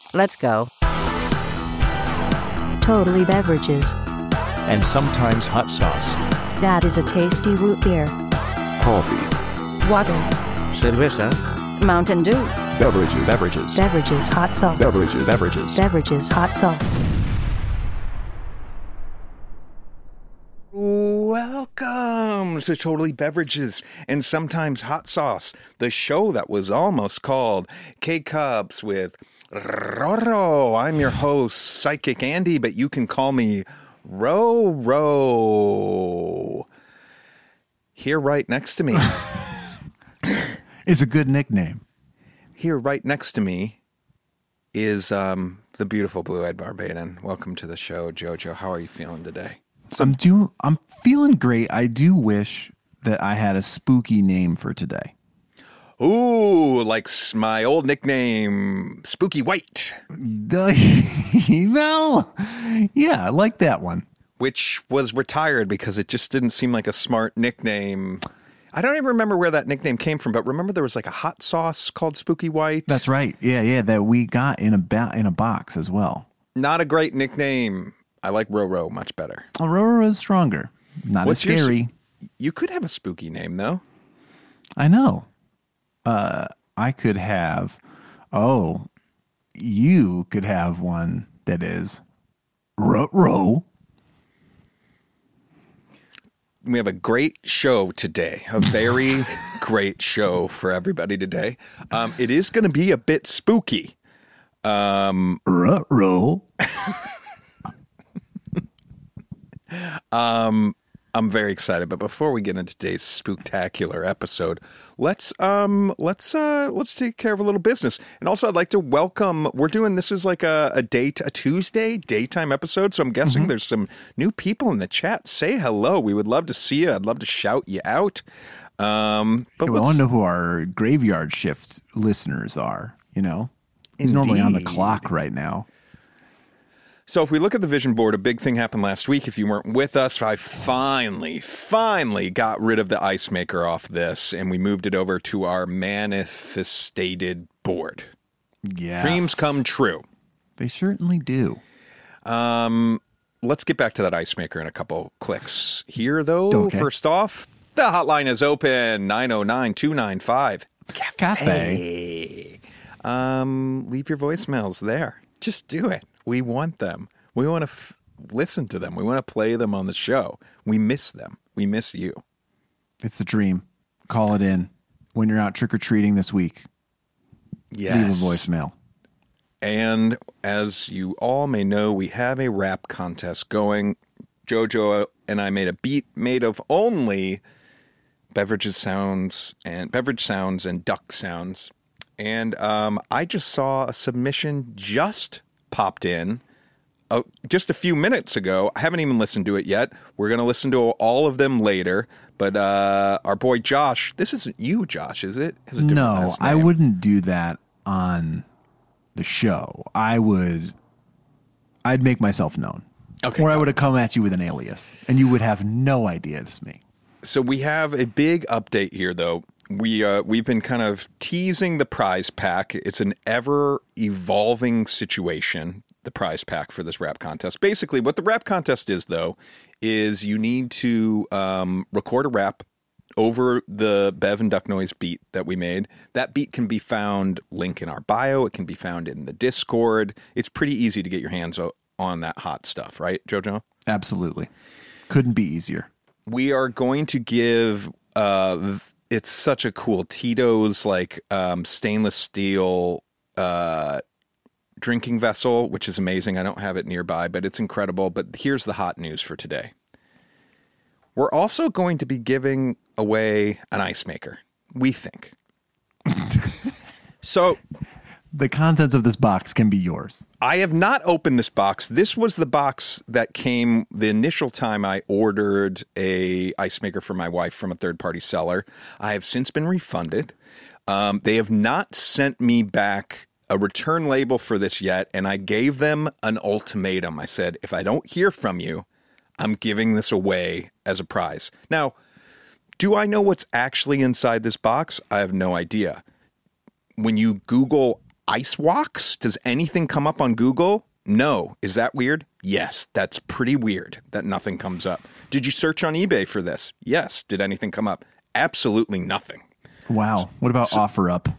Let's go. Totally Beverages. And sometimes hot sauce. That is a tasty root beer. Coffee. Water. Cerveza. Mountain Dew. Beverages. Beverages. Beverages hot sauce. Beverages. Beverages. Beverages hot sauce. Welcome to Totally Beverages and Sometimes Hot Sauce, the show that was almost called K-Cups with Roro. I'm your host, Psychic Andy, but you can call me Ro. Here right next to me. It's a good nickname. Here right next to me is the beautiful Blue-Eyed Barbadian. Welcome to the show, Jojo. How are you feeling today? I'm feeling great. I do wish that I had a spooky name for today. Ooh, like my old nickname, Spooky White. Well, yeah, I like that one. Which was retired because it just didn't seem like a smart nickname. I don't even remember where that nickname came from, but remember there was like a hot sauce called Spooky White? That's right. Yeah, that we got in a box as well. Not a great nickname. I like Roro much better. Aurora is stronger. Not as scary. You could have a spooky name, though. I know. I could have... you could have one that is... Ro. We have a great show today. A very great show for everybody today. It is going to be a bit spooky. Ro. I'm very excited, but before we get into today's spooktacular episode, let's take care of a little business. And also, I'd like to welcome. We're doing this is like a Tuesday daytime episode, so I'm guessing there's some new people in the chat. Say hello. We would love to see you. I'd love to shout you out. But I want to know who our graveyard shift listeners are. You know, he's normally on the clock right now. So if we look at the vision board, a big thing happened last week. If you weren't with us, I finally got rid of the ice maker off this, and we moved it over to our manifested board. Yes. Dreams come true. They certainly do. Let's get back to that ice maker in a couple clicks. Here, though, Okay. First off, the hotline is open, 909-295-CAFE. Leave your voicemails there. Just do it. We want them. We want to listen to them. We want to play them on the show. We miss them. We miss you. It's the dream. Call it in when you're out trick-or-treating this week. Yes. Leave a voicemail. And as you all may know, we have a rap contest going. Jojo and I made a beat made of only beverage sounds and duck sounds. And I just saw a submission just popped in just a few minutes ago. I haven't even listened to it yet. We're going to listen to all of them later. But our boy Josh, this isn't you, Josh, is it? Has a different No, last name. I wouldn't do that on the show. I'd make myself known. Okay, Or I would have come at you with an alias, and you would have no idea it's me. So we have a big update here, though. We've been kind of teasing the prize pack. It's an ever-evolving situation, the prize pack for this rap contest. Basically, what the rap contest is, though, is you need to record a rap over the Bev and Duck Noise beat that we made. That beat can be found, link in our bio. It can be found in the Discord. It's pretty easy to get your hands on that hot stuff, right, Jojo? Absolutely. Couldn't be easier. We are going to give... it's such a cool Tito's stainless steel drinking vessel, which is amazing. I don't have it nearby, but it's incredible. But here's the hot news for today. We're also going to be giving away an ice maker, we think. So The contents of this box can be yours. I have not opened this box. This was the box that came the initial time I ordered a ice maker for my wife from a third-party seller. I have since been refunded. They have not sent me back a return label for this yet, and I gave them an ultimatum. I said, if I don't hear from you, I'm giving this away as a prize. Now, do I know what's actually inside this box? I have no idea. When you Google Ice Walks? Does anything come up on Google? No. Is that weird? Yes, that's pretty weird that nothing comes up. Did you search on eBay for this? Yes. Did anything come up? Absolutely nothing. Wow. What about OfferUp?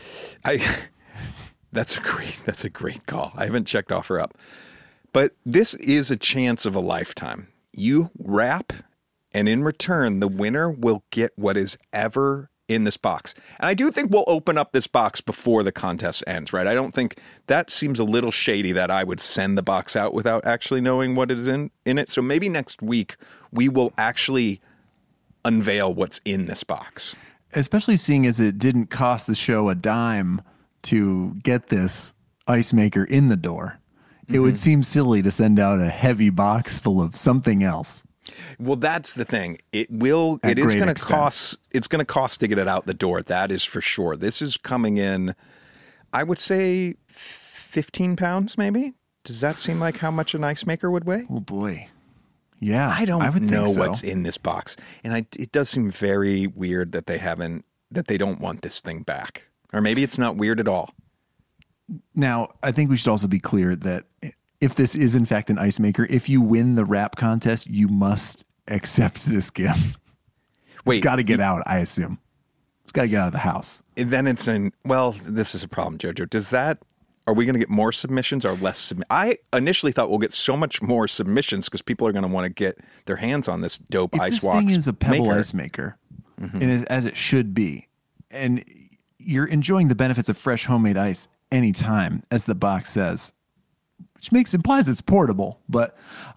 That's a great call. I haven't checked OfferUp. But this is a chance of a lifetime. You wrap, and in return, the winner will get what is ever in this box. And I do think we'll open up this box before the contest ends, right? I don't think that seems a little shady that I would send the box out without actually knowing what is in it. So maybe next week we will actually unveil what's in this box. Especially seeing as it didn't cost the show a dime to get this ice maker in the door. It would seem silly to send out a heavy box full of something else. Well, that's the thing. It is going to cost. It's going to cost to get it out the door. That is for sure. This is coming in, I would say, 15 pounds, maybe. Does that seem like how much an ice maker would weigh? Oh boy, yeah. I would know think so. what's in this box, and it does seem very weird that they don't want this thing back, or maybe it's not weird at all. Now, I think we should also be clear that if this is in fact an ice maker, if you win the rap contest, you must accept this gift. Wait, it's got to get out, I assume. It's got to get out of the house. And then this is a problem, Jojo. Are we going to get more submissions or less? I initially thought we'll get so much more submissions because people are going to want to get their hands on this dope Ice Walks. This thing is a pebble maker. ice maker, and as it should be, and you're enjoying the benefits of fresh homemade ice anytime, as the box says, which implies it's portable. But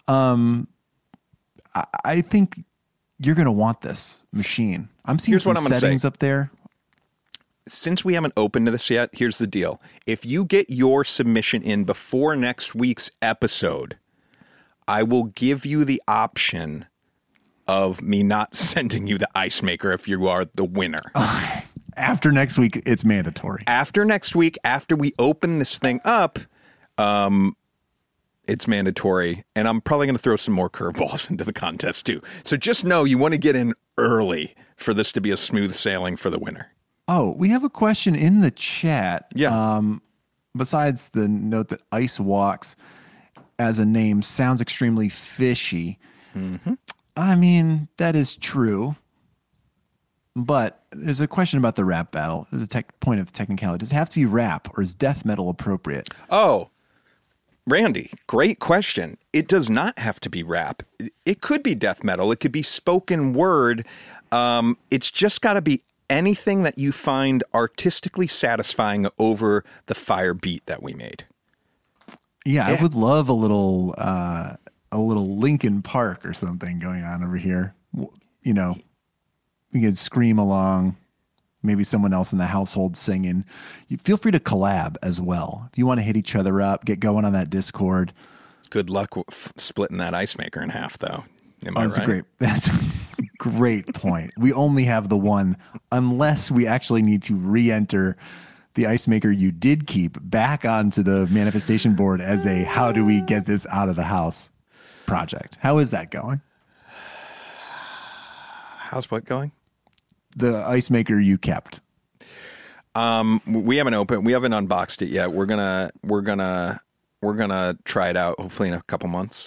I think you're going to want this machine. I'm seeing some settings up there. Since we haven't opened to this yet, here's the deal. If you get your submission in before next week's episode, I will give you the option of me not sending you the ice maker if you are the winner. After next week, it's mandatory. After next week, after we open this thing up, it's mandatory. And I'm probably going to throw some more curveballs into the contest too. So just know you want to get in early for this to be a smooth sailing for the winner. Oh, we have a question in the chat. Yeah. Besides the note that Ice Walks as a name sounds extremely fishy. Mm-hmm. I mean, that is true. But there's a question about the rap battle. There's a point of technicality. Does it have to be rap or is death metal appropriate? Oh, Randy, great question. It does not have to be rap. It could be death metal. It could be spoken word. It's just got to be anything that you find artistically satisfying over the fire beat that we made. Yeah, I would love a little Linkin Park or something going on over here. You know, you could scream along, maybe someone else in the household singing. You feel free to collab as well. If you want to hit each other up, get going on that Discord. Good luck splitting that ice maker in half, though. Am I right? That's a great point. We only have the one, unless we actually need to re-enter the ice maker you did keep back onto the manifestation board as a how do we get this out of the house project. How is that going? How's what going? The ice maker you kept. We haven't opened. We haven't unboxed it yet. We're gonna try it out. Hopefully in a couple months.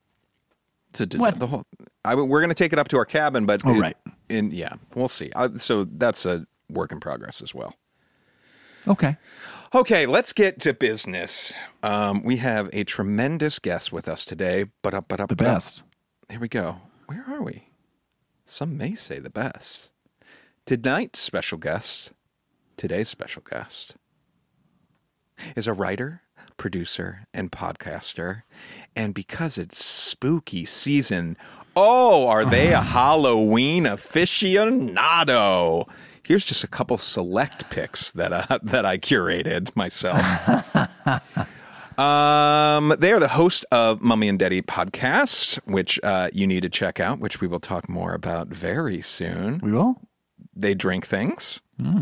We're gonna take it up to our cabin, but right. We'll see. So that's a work in progress as well. Okay, let's get to business. We have a tremendous guest with us today. The best. Here we go. Where are we? Some may say the best. Today's special guest is a writer, producer, and podcaster. And because it's spooky season, are they a Halloween aficionado? Here's just a couple select picks that I curated myself. They are the host of Mummy and Daddy podcast, which you need to check out, which we will talk more about very soon. We will? They drink things.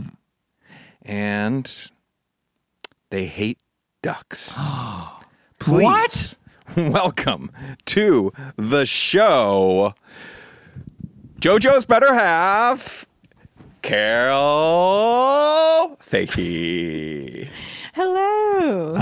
And they hate ducks. Please, what? Welcome to the show, JoJo's better half, Carol Fahey. Hello.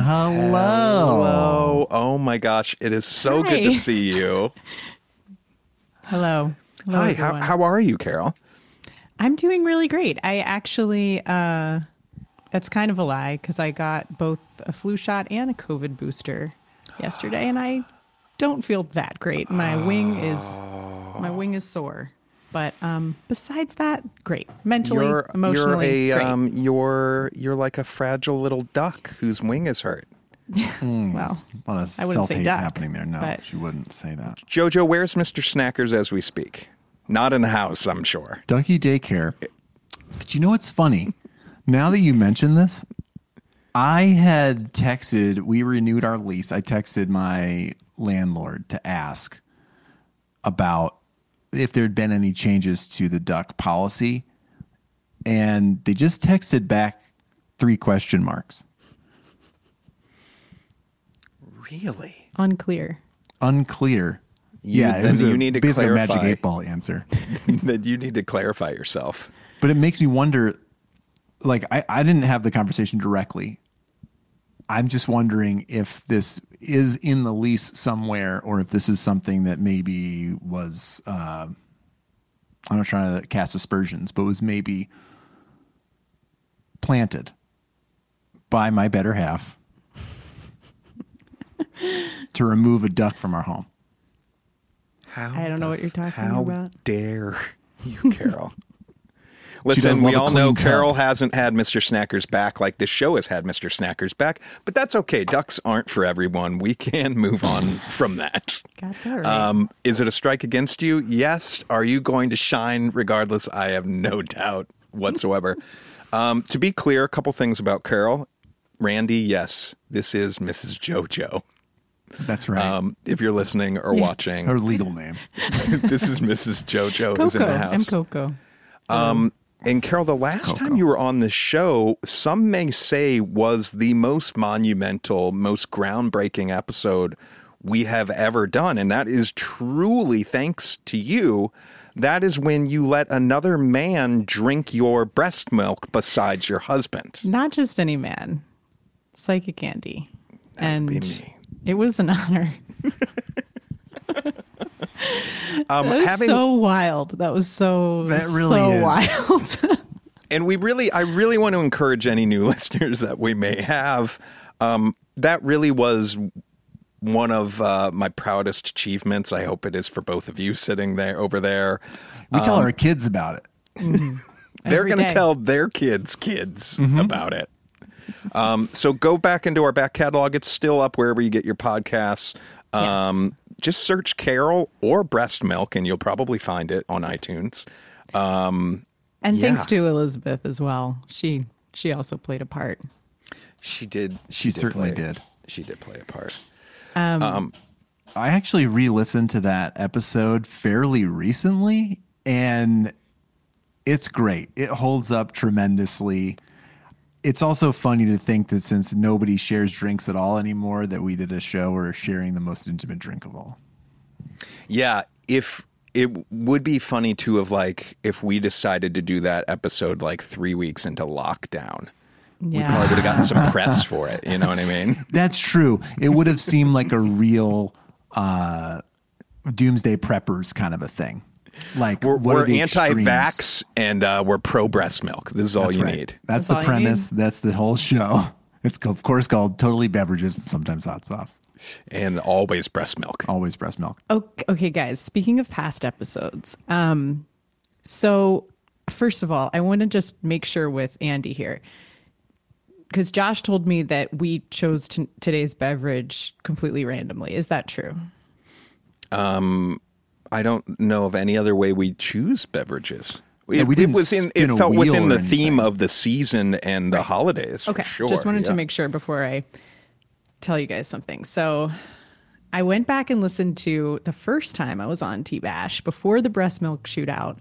Hello. Oh my gosh. It is so good to Hi. see you. Hello. Hello, Hi, everyone. how are you, Carol? I'm doing really great. I actually, that's kind of a lie because I got both a flu shot and a COVID booster yesterday, and I don't feel that great. My wing is sore, but besides that, great. Mentally, emotionally, great. You're like a fragile little duck whose wing is hurt. Well, A lot of I wouldn't say self-hate duck, happening there. No, but- she wouldn't say that. Jojo, where's Mr. Snackers as we speak? Not in the house, I'm sure. Ducky daycare. But you know what's funny? Now that you mention this, I had texted, we renewed our lease. I texted my landlord to ask about if there'd been any changes to the duck policy. And they just texted back 3 question marks. Really? Unclear. Unclear. Then it was you need to basically a clarify. Magic 8-Ball answer. That you need to clarify yourself. But it makes me wonder, like, I didn't have the conversation directly. I'm just wondering if this is in the lease somewhere or if this is something that maybe was, I'm not trying to cast aspersions, but was maybe planted by my better half to remove a duck from our home. I don't know what you're talking How about. dare you, Carol? She does Listen, we love a all know clean tub. Carol hasn't had Mr. Snackers back like this show has had Mr. Snackers back, but that's okay. Ducks aren't for everyone. We can move on from that. Got that right. Is it a strike against you? Yes. Are you going to shine regardless? I have no doubt whatsoever. To be clear, a couple things about Carol. Randy, yes, this is Mrs. JoJo. That's right. If you're listening or watching, Her legal name. this is Mrs. JoJo is in Coco. the house. I'm Coco. And Carol, the last time you were on the show, some may say was the most monumental, most groundbreaking episode we have ever done. And that is truly thanks to you. That is when you let another man drink your breast milk besides your husband. Not just any man. Psychic Andy. And be me. it was an honor. That was Having- so wild. That was so That really so is. wild. And I really want to encourage any new listeners that we may have. That really was one of my proudest achievements. I hope it is for both of you sitting over there. We tell our kids about it. They're Every going to day. tell their kids about it. So go back into our back catalog. It's still up wherever you get your podcasts. Yes. Just search Carol or breast milk and you'll probably find it on iTunes. And Yeah. thanks to Elizabeth as well. She also played a part. She did. She certainly did. She did play a part. I actually re-listened to that episode fairly recently, and it's great. It holds up tremendously. It's also funny to think that since nobody shares drinks at all anymore, that we did a show where we're sharing the most intimate drink of all. Yeah, if it would be funny to have if we decided to do that episode 3 weeks into lockdown. We probably would have gotten some press for it. You know what I mean? That's true. It would have seemed like a real doomsday preppers kind of a thing. Like what We're are the anti-vax and we're pro-breast milk. This is all That's you right. need. That's That's the all you premise. That's the whole show. It's of course called Totally Beverages and sometimes hot sauce. And always breast milk. Always breast milk. Okay, guys. Speaking of past episodes, so first of all, I want to just make sure with Andy here, because Josh told me that we chose today's beverage completely randomly. Is that true? I don't know of any other way we choose beverages. Yeah, we didn't It spin it a felt wheel within or the theme anything. of the season and the holidays. Okay, for sure. just wanted to Yeah. make sure before I tell you guys something. So I went back and listened to the first time I was on T-Bash before the breast milk shootout.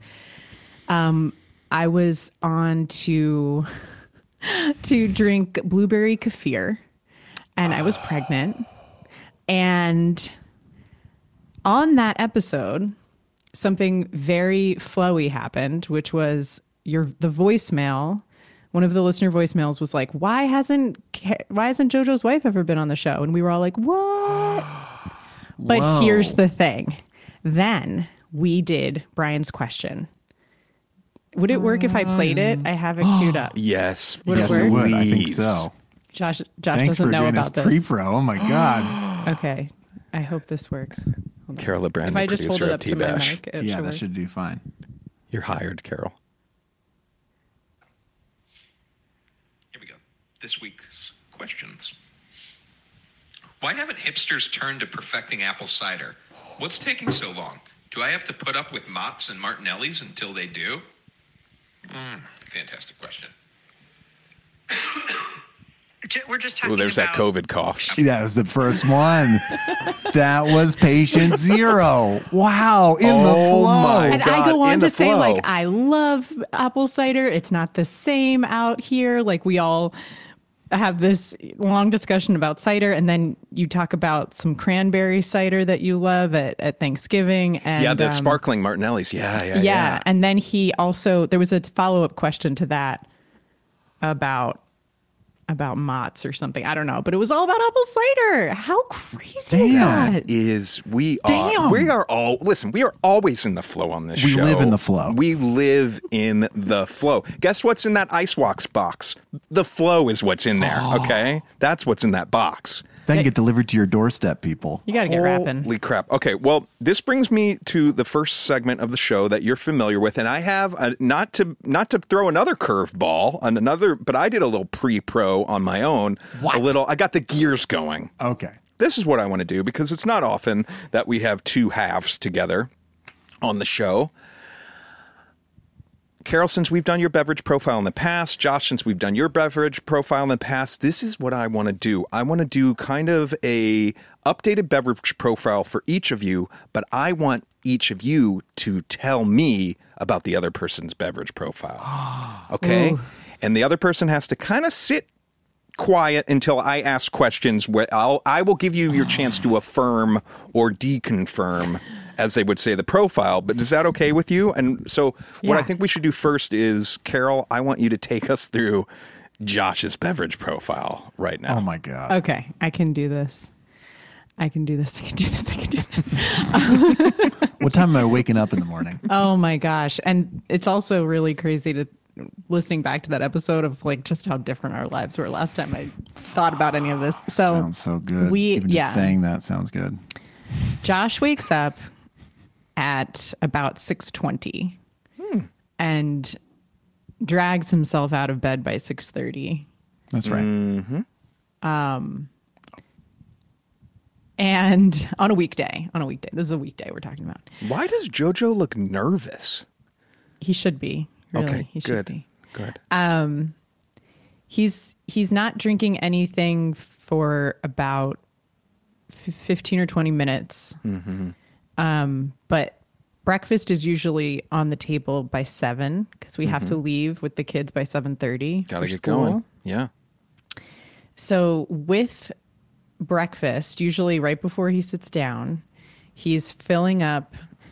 I was on to drink blueberry kefir, and I was pregnant. And on that episode, something very flowy happened, which was the voicemail one of the listener voicemails was like, why hasn't JoJo's wife ever been on the show? And we were all like, what? But Whoa. here's the thing. Then we did Brian's question. Would it work if I played it? I have it queued up. Yes. Would it Yes, work? it would. I think Please. so. Josh Thanks doesn't for know doing about this this. pre-pro. Oh my God. Okay. I hope this works. Hold on. Carol LeBrand, If the I just hold producer it of up to my T-Bash. mic, it Yeah, should that work. should do fine. You're hired, Carol. Here we go. This week's questions. Why haven't hipsters turned to perfecting apple cider? What's taking so long? Do I have to put up with Mott's and Martinelli's until they do? Fantastic question. We're just talking Oh, there's about that COVID cough. That was the first one. That was patient zero. Wow. In the Oh flow. my And God, I go on in to the say, flow. like, I love apple cider. It's not the same out here. Like, we all have this long discussion about cider, and then you talk about some cranberry cider that you love at Thanksgiving. And Yeah, the sparkling Martinelli's. Yeah. And then he also, there was a follow-up question to that about Mott's or something. I don't know, but it was all about apple cider. How crazy is Damn. that? We Damn. are always in the flow on this We show. live in the flow. We live in the flow. Guess what's in that Ice Walks box? The flow is what's in there, okay? That's what's in that box. Then get delivered to your doorstep, people. You got to get rapping. Holy crap. Okay, well, this brings me to the first segment of the show that you're familiar with, and I have not to throw another curveball on another, but I did a little pre-pro on my own. I got the gears going. Okay. This is what I want to do because it's not often that we have two halves together on the show. Carol, since we've done your beverage profile in the past, Josh, since we've done your beverage profile in the past, this is what I want to do. I want to do kind of a updated beverage profile for each of you, but I want each of you to tell me about the other person's beverage profile. Okay? Ooh. And the other person has to kind of sit quiet until I ask questions where I will give you your chance to affirm or deconfirm, as they would say, the profile. But is that okay with you? And so what I Yeah. think we should do first is, Carol, I want you to take us through Josh's beverage profile right now. Oh my God. Okay, I can do this. I can do this. What time am I waking up in the morning? Oh my gosh. And it's also really crazy to listening back to that episode of like just how different our lives were last time I thought about any of this. So Sounds so good. we- Even yeah. just saying that sounds good. Josh wakes up at about 6:20 and drags himself out of bed by 6:30. That's right. And on a weekday. This is a weekday we're talking about. Why does JoJo look nervous? He should be. Really. Okay, He should good. be. Good. He's not drinking anything for about 15 or 20 minutes. But breakfast is usually on the table by 7 because we have to leave with the kids by 7:30. Gotta for get school. going. Yeah. So with breakfast, usually right before he sits down, he's filling up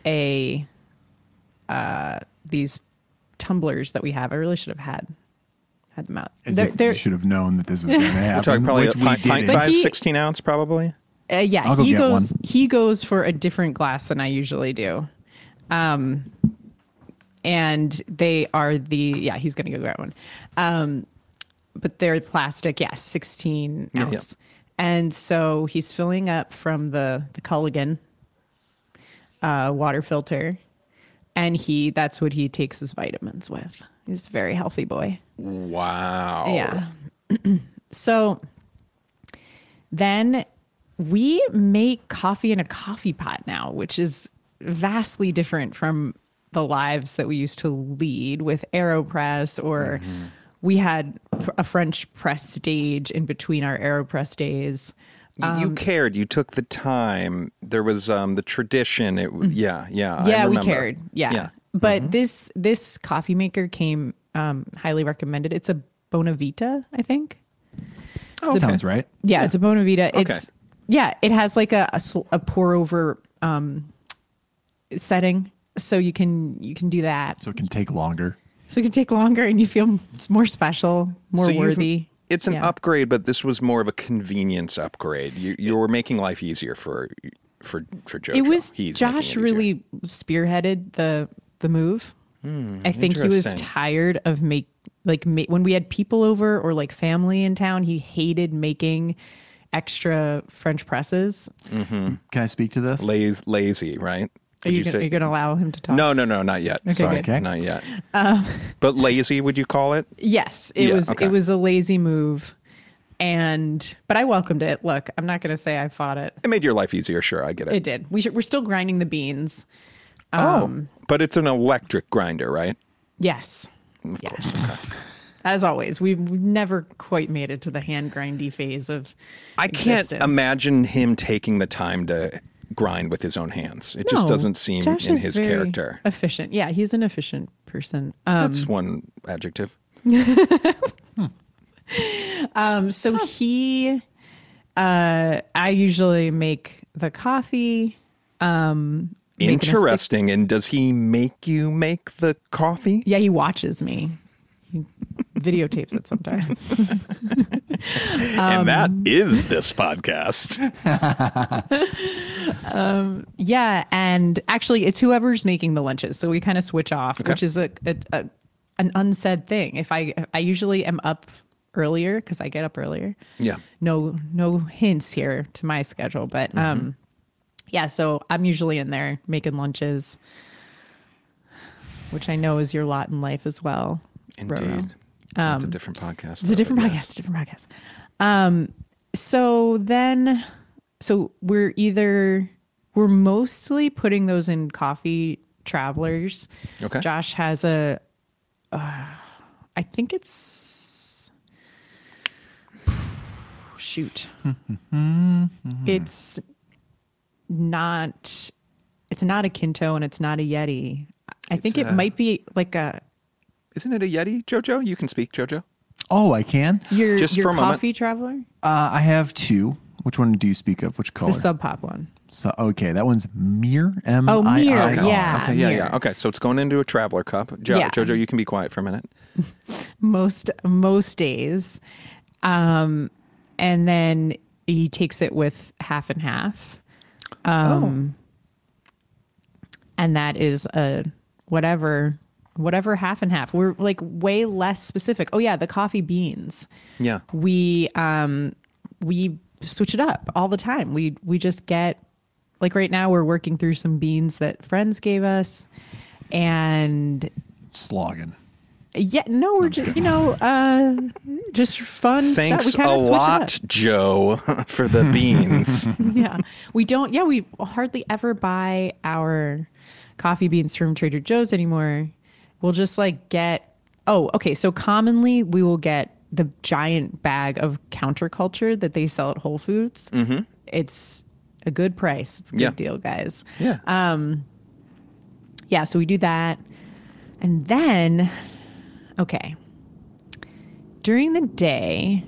these tumblers that we have. I really should have had them out. As if you should have known that this was going to happen. We're talking probably a which we pint didn't. size, he- 16 ounce probably. Yeah, I'll go he get goes. one. He goes for a different glass than I usually do, and they are he's going to go grab one, but they're plastic. 16 ounce, and so he's filling up from the Culligan water filter, and that's what he takes his vitamins with. He's a very healthy boy. Wow. Yeah. So then we make coffee in a coffee pot now, which is vastly different from the lives that we used to lead with AeroPress, or we had a French press stage in between our AeroPress days. You cared. You took the time. There was the tradition. I Yeah, we remember. cared. Yeah. But this coffee maker came highly recommended. It's a Bonavita, I think. Sounds right. Yeah, it's a Bonavita. It has like a pour over setting, so you can do that. So it can take longer. So it can take longer and you feel more special, more So you've- worthy. It's an Yeah. upgrade, but this was more of a convenience upgrade. You were making life easier for JoJo. It was He's Josh making it easier. really spearheaded the move. I think he was interesting. tired of when we had people over or like family in town, he hated making extra French presses. Can I speak to this? lazy, right? Are Would you say? going to allow him to talk? No, not yet. Sorry, good. Okay. not yet. But lazy, would you call it? Yes, it Yeah, was. okay. It was a lazy move, but I welcomed it. Look, I'm not going to say I fought it. It made your life easier. Sure, I get it. It did. We're still grinding the beans. But it's an electric grinder, right? Yes. Yes. As always, we've never quite made it to the hand grindy phase of. I can't existence. imagine him taking the time to grind with his own hands. It just No, doesm seem Josh in is his very character. Efficient. Yeah, he's an efficient person. That's one adjective. So he, I usually make the coffee. making a Interesting. And does he make you make the coffee? Yeah, he watches me. He videotapes it sometimes. And that is this podcast. Yeah, and actually, it's whoever's making the lunches. So we kind of switch off, which is an unsaid thing. If I usually am up earlier because I get up earlier. Yeah. No hints here to my schedule, but yeah. So I'm usually in there making lunches, which I know is your lot in life as well. Indeed. Roro. That's a different podcast. It's a different podcast. It's a different podcast. So we're mostly putting those in coffee travelers. Okay. Josh has I think it's, shoot. It's not a Kinto and it's not a Yeti. I think it might be like Isn't it a Yeti, JoJo? You can speak, JoJo. Oh, I can. your Just for a moment. coffee traveler, I have two. Which one do you speak of? Which color? the Sub Pop one. So okay, that one's Mir. M. Oh, I. Mir, I. yeah. Okay, yeah, Mir. yeah. Okay, so it's going into a traveler cup. Yeah. JoJo, you can be quiet for a minute. Most days, and then he takes it with half and half, and that is a whatever half and half. We're like way less specific. Oh yeah, the coffee beans. Yeah. We switch it up all the time. We just get, like right now we're working through some beans that friends gave us, and Slogging. yeah, no, we're just just fun Thanks stuff. We a kinda switch it up. lot, Joe, for the beans. Yeah, we hardly ever buy our coffee beans from Trader Joe's anymore. We'll just like get, so commonly we will get the giant bag of Counterculture that they sell at Whole Foods. Mm-hmm. It's a good price. It's a good deal, guys. Yeah. Yeah, so we do that. And then, during the day,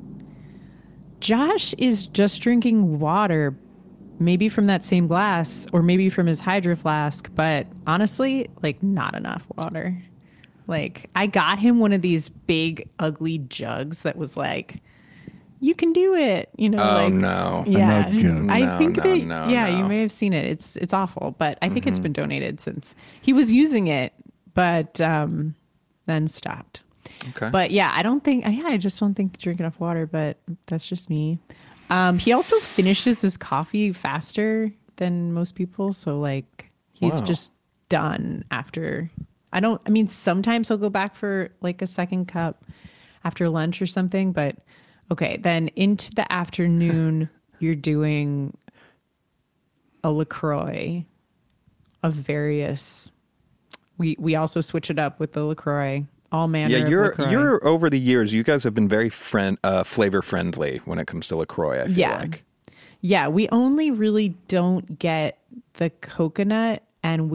Josh is just drinking water, maybe from that same glass or maybe from his Hydro Flask, but honestly, like not enough water. Like I got him one of these big, ugly jugs that was like, you can do it, Oh, like, no. yeah. nug jug. I No, think no, that, no, yeah, no. you may have seen it. It's awful, but I think it's been donated since he was using it, but then stopped. Okay. But yeah, I just don't think you drink enough water, but that's just me. He also finishes his coffee faster than most people. So like he's Wow. just done after, sometimes he'll go back for like a second cup after lunch or something, but okay. Then into the afternoon, you're doing a LaCroix of various, we also switch it up with the LaCroix. All manner Yeah, of LaCroix. you're over the years, you guys have been very flavor friendly when it comes to LaCroix, I feel like. Yeah, we only really don't get the coconut, and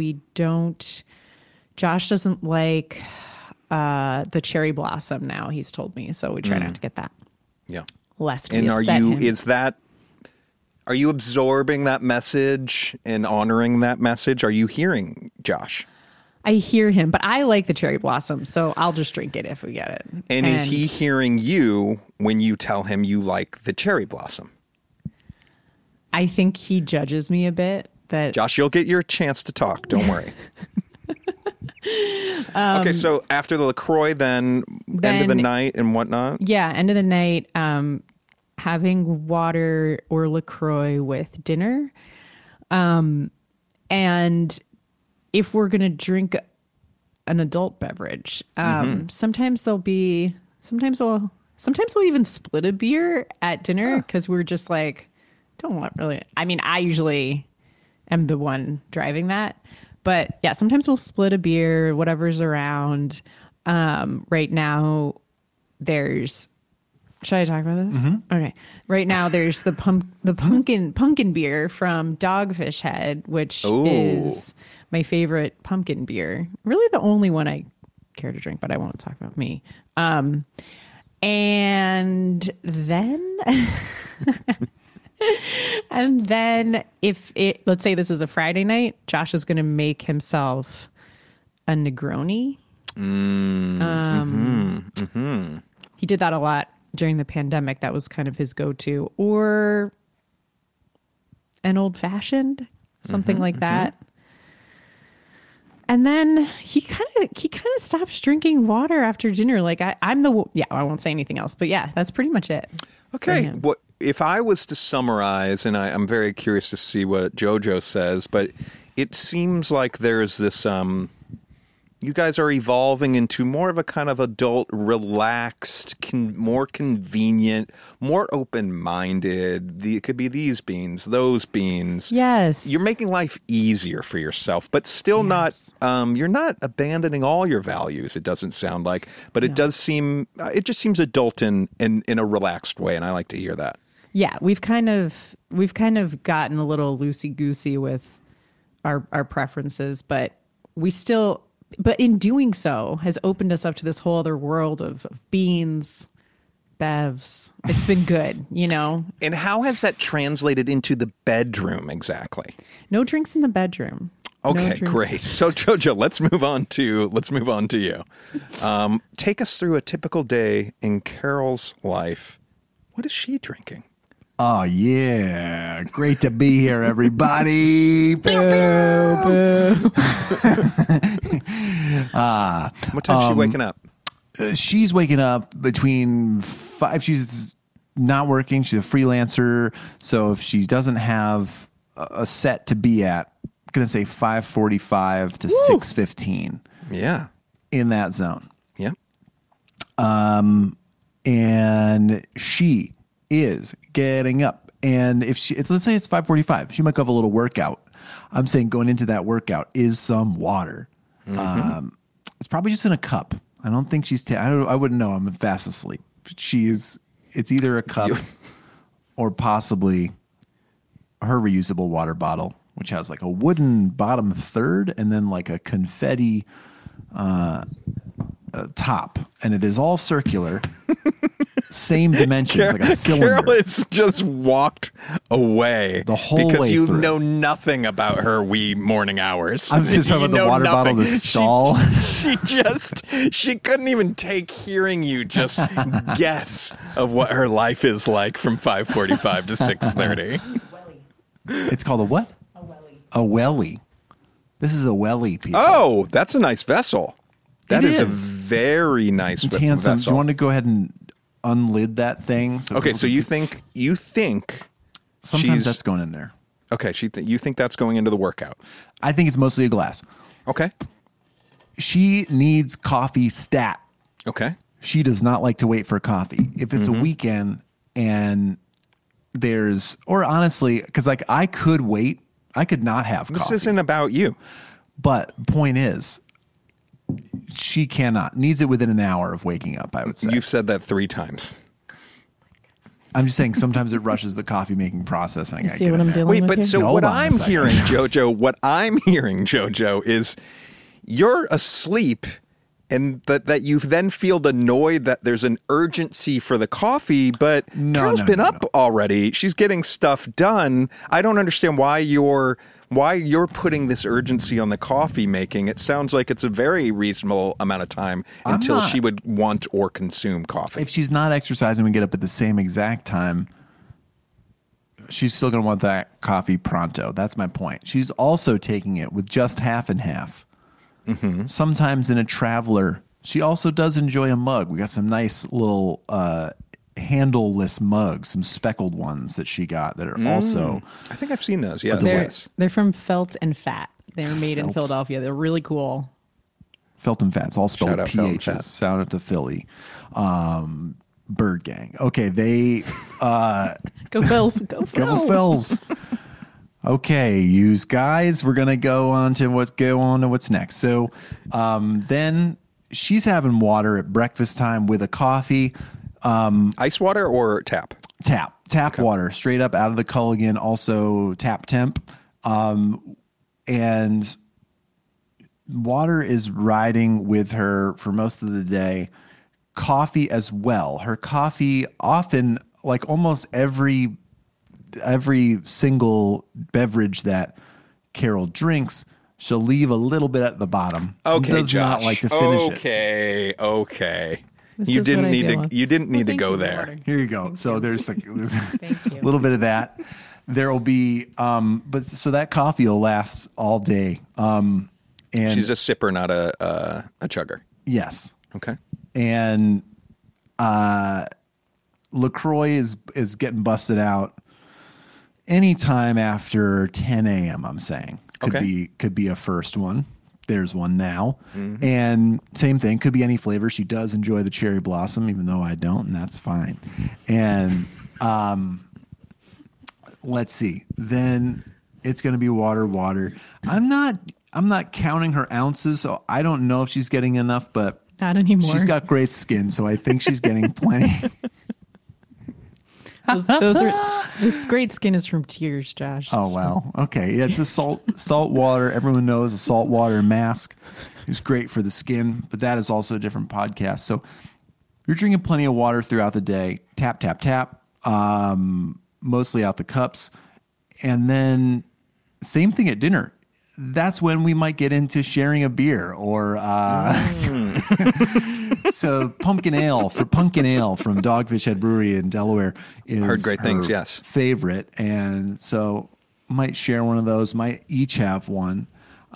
Josh doesn't like the cherry blossom now, he's told me, so we try not to get that. Yeah. Lest we And upset him. are you absorbing that message and honoring that message? Are you hearing Josh? I hear him, but I like the cherry blossom, so I'll just drink it if we get it. And is he hearing you when you tell him you like the cherry blossom? I think he judges me a bit. That Josh, you'll get your chance to talk. Don't worry. Okay, so after the LaCroix, then end of the night and whatnot? Yeah, end of the night, having water or LaCroix with dinner. And if we're going to drink an adult beverage, sometimes we'll even split a beer at dinner because we're just like, don't want really. I mean, I usually am the one driving that. But yeah, sometimes we'll split a beer, whatever's around. Right now, there's. Should I talk about this? Okay. Right now, there's the pumpkin beer from Dogfish Head, which is my favorite pumpkin beer. Really, the only one I care to drink, but I won't talk about me. And then. And then let's say this is a Friday night, Josh is going to make himself a Negroni. He did that a lot during the pandemic. That was kind of his go-to, or an old fashioned, something like that. And then he kind of stops drinking water after dinner. Like I won't say anything else, but yeah, that's pretty much it. Okay. What if I was to summarize, and I'm very curious to see what JoJo says, but it seems like there's this, you guys are evolving into more of a kind of adult, relaxed, more convenient, more open-minded. It could be these beans, those beans. Yes. You're making life easier for yourself, but still not, you're not abandoning all your values, it doesn't sound like. But it does seem, it just seems adult in a relaxed way, and I like to hear that. Yeah, we've kind of gotten a little loosey-goosey with our preferences, but in doing so has opened us up to this whole other world of beans, bevs. It's been good, you know. And how has that translated into the bedroom exactly? No drinks in the bedroom. Okay, great. So JoJo, let's move on to you. Take us through a typical day in Carol's life. What is she drinking? Oh, yeah. Great to be here, everybody. What time is she waking up? She's waking up between 5. She's not working. She's a freelancer. So if she doesn't have a set to be at, I'm going to say 5:45 to 6:15. Yeah. In that zone. Yeah. And she is getting up, and let's say it's 5:45, she might go have a little workout. I'm saying going into that workout is some water. It's probably just in a cup. I don't think she's I wouldn't know. I'm fast asleep. It's either a cup or possibly her reusable water bottle, which has like a wooden bottom third and then like a confetti top, and it is all circular. Same dimensions, like a cylinder. Carol has just walked away the whole because way you through. know nothing about her wee morning hours. I'm just talking about the water bottle, the stall. She couldn't even take hearing you just guess of what her life is like from 5:45 to 6:30. It's called a what? A welly. This is a welly, people. Oh, that's a nice vessel. That is a very nice it's handsome. vessel. Do you want to go ahead and unlid that thing? So you think sometimes that's going in there. Okay, you think that's going into the workout? I think it's mostly a glass. Okay. She needs coffee stat. Okay. She does not like to wait for coffee. If it's a weekend and or honestly, because like I could wait, I could not have coffee. This isn't about you. But point is, she needs it within an hour of waking up, I would say. You've said that 3 times. I'm just saying sometimes it rushes the coffee making process. And I see what I'm doing. Wait, but so Hold what on a I'm second. hearing, JoJo, is you're asleep And that you then feel annoyed that there's an urgency for the coffee, but Carol's been up already. She's getting stuff done. I don't understand why you're putting this urgency on the coffee making. It sounds like it's a very reasonable amount of time until she would want or consume coffee. If she's not exercising and get up at the same exact time, she's still going to want that coffee pronto. That's my point. She's also taking it with just half and half. Mm-hmm. Sometimes in a traveler, she also does enjoy a mug. We got some nice little handleless mugs, some speckled ones that she got that are also. I think I've seen those. Yes, they're from Felt and Fat. They're made in Philadelphia. They're really cool. Felt and Fat's all spelled Shout out PHs. Shout out to Philly. Bird Gang. Okay, they go Phils. Go Phils. Go Phils. Okay, you guys, we're gonna go on to what's next. So, then she's having water at breakfast time with a coffee. Ice water or tap? Tap water, straight up out of the Culligan. Also tap temp, and water is riding with her for most of the day. Coffee as well. Her coffee often, like almost every single beverage that Carol drinks, she'll leave a little bit at the bottom. Okay, does Josh. not like to finish it. Okay. This You is didn't what I need deal to. with. You didn't need to Thank go you, there. water. Here you go. So there's a Thank you. little bit of that. There will be, but so that coffee will last all day. And She's a sipper, not a chugger. yes, Okay. and LaCroix is getting busted out anytime after 10 a.m. I'm saying could be a first one. There's one now, and same thing, could be any flavor. She does enjoy the cherry blossom, even though I don't, and that's fine. And let's see, then it's going to be water. I'm not counting her ounces, so I don't know if she's getting enough, but Not anymore. she's got great skin, so I think she's getting plenty. those are this great skin is from tears, Josh. Oh wow. Okay. Yeah, it's a salt water. Everyone knows a salt water mask is great for the skin, but that is also a different podcast. So you're drinking plenty of water throughout the day. Tap, tap, tap. Mostly out the cups. And then same thing at dinner. That's when we might get into sharing a beer or so pumpkin ale from Dogfish Head Brewery in Delaware is Heard great her things, yes. favorite, and so might share one of those. Might each have one,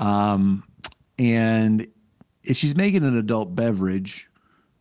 and if she's making an adult beverage,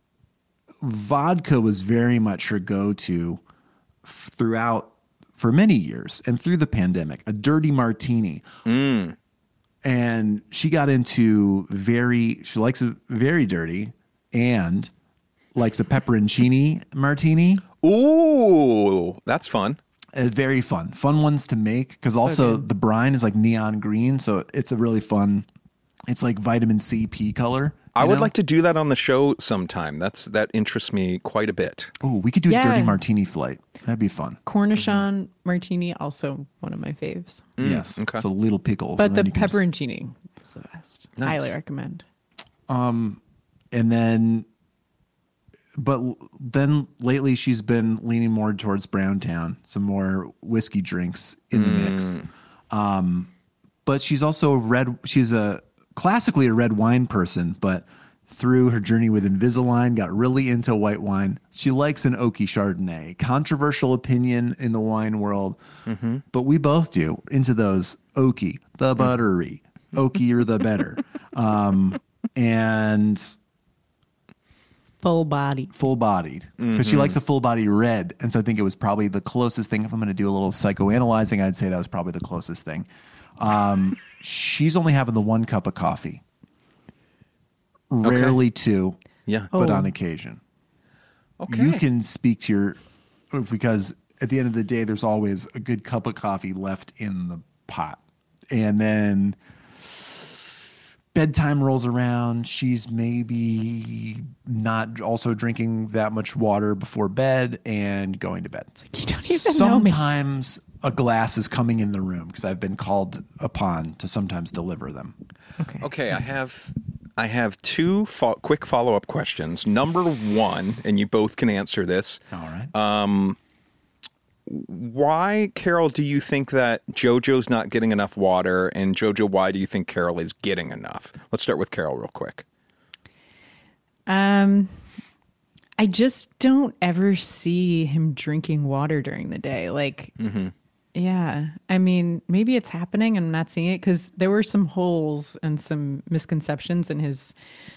vodka was very much her go-to throughout for many years and through the pandemic. A dirty martini. And she got into she likes it very dirty and likes a pepperoncini martini. Ooh, that's fun. Very fun. Fun ones to make because also the brine is like neon green. So it's a really fun, it's like vitamin C pea color. I would like to do that on the show sometime. That interests me quite a bit. Oh, we could do a Yeah. dirty martini flight. That'd be fun. Cornichon martini, also one of my faves. Yes. okay. So little pickles. But and the then you can just- pepperoncini is the best. Nice. Highly recommend. And then, but then lately she's been leaning more towards Browntown, some more whiskey drinks in the mix. But she's also she's classically a red wine person, but through her journey with Invisalign, got really into white wine. She likes an oaky Chardonnay. Controversial opinion in the wine world, but we both do. Into those oaky, the buttery, oakier the better. And full-bodied because she likes a full-body red, and so I think it was probably the closest thing. If I'm going to do a little psychoanalyzing, I'd say that was probably the closest thing. She's only having the 1 cup of coffee, rarely 2, but on occasion. Okay. You can speak to because at the end of the day, there's always a good cup of coffee left in the pot, and then bedtime rolls around. She's maybe not also drinking that much water before bed and going to bed. You don't even know me. Sometimes a glass is coming in the room because I've been called upon to sometimes deliver them. Okay, I have I have two quick follow-up questions. Number one, and you both can answer this. All right. Why, Carol, do you think that JoJo's not getting enough water? And JoJo, why do you think Carol is getting enough? Let's start with Carol real quick. I just don't ever see him drinking water during the day. Like, yeah, I mean, maybe it's happening and I'm not seeing it because there were some holes and some misconceptions in his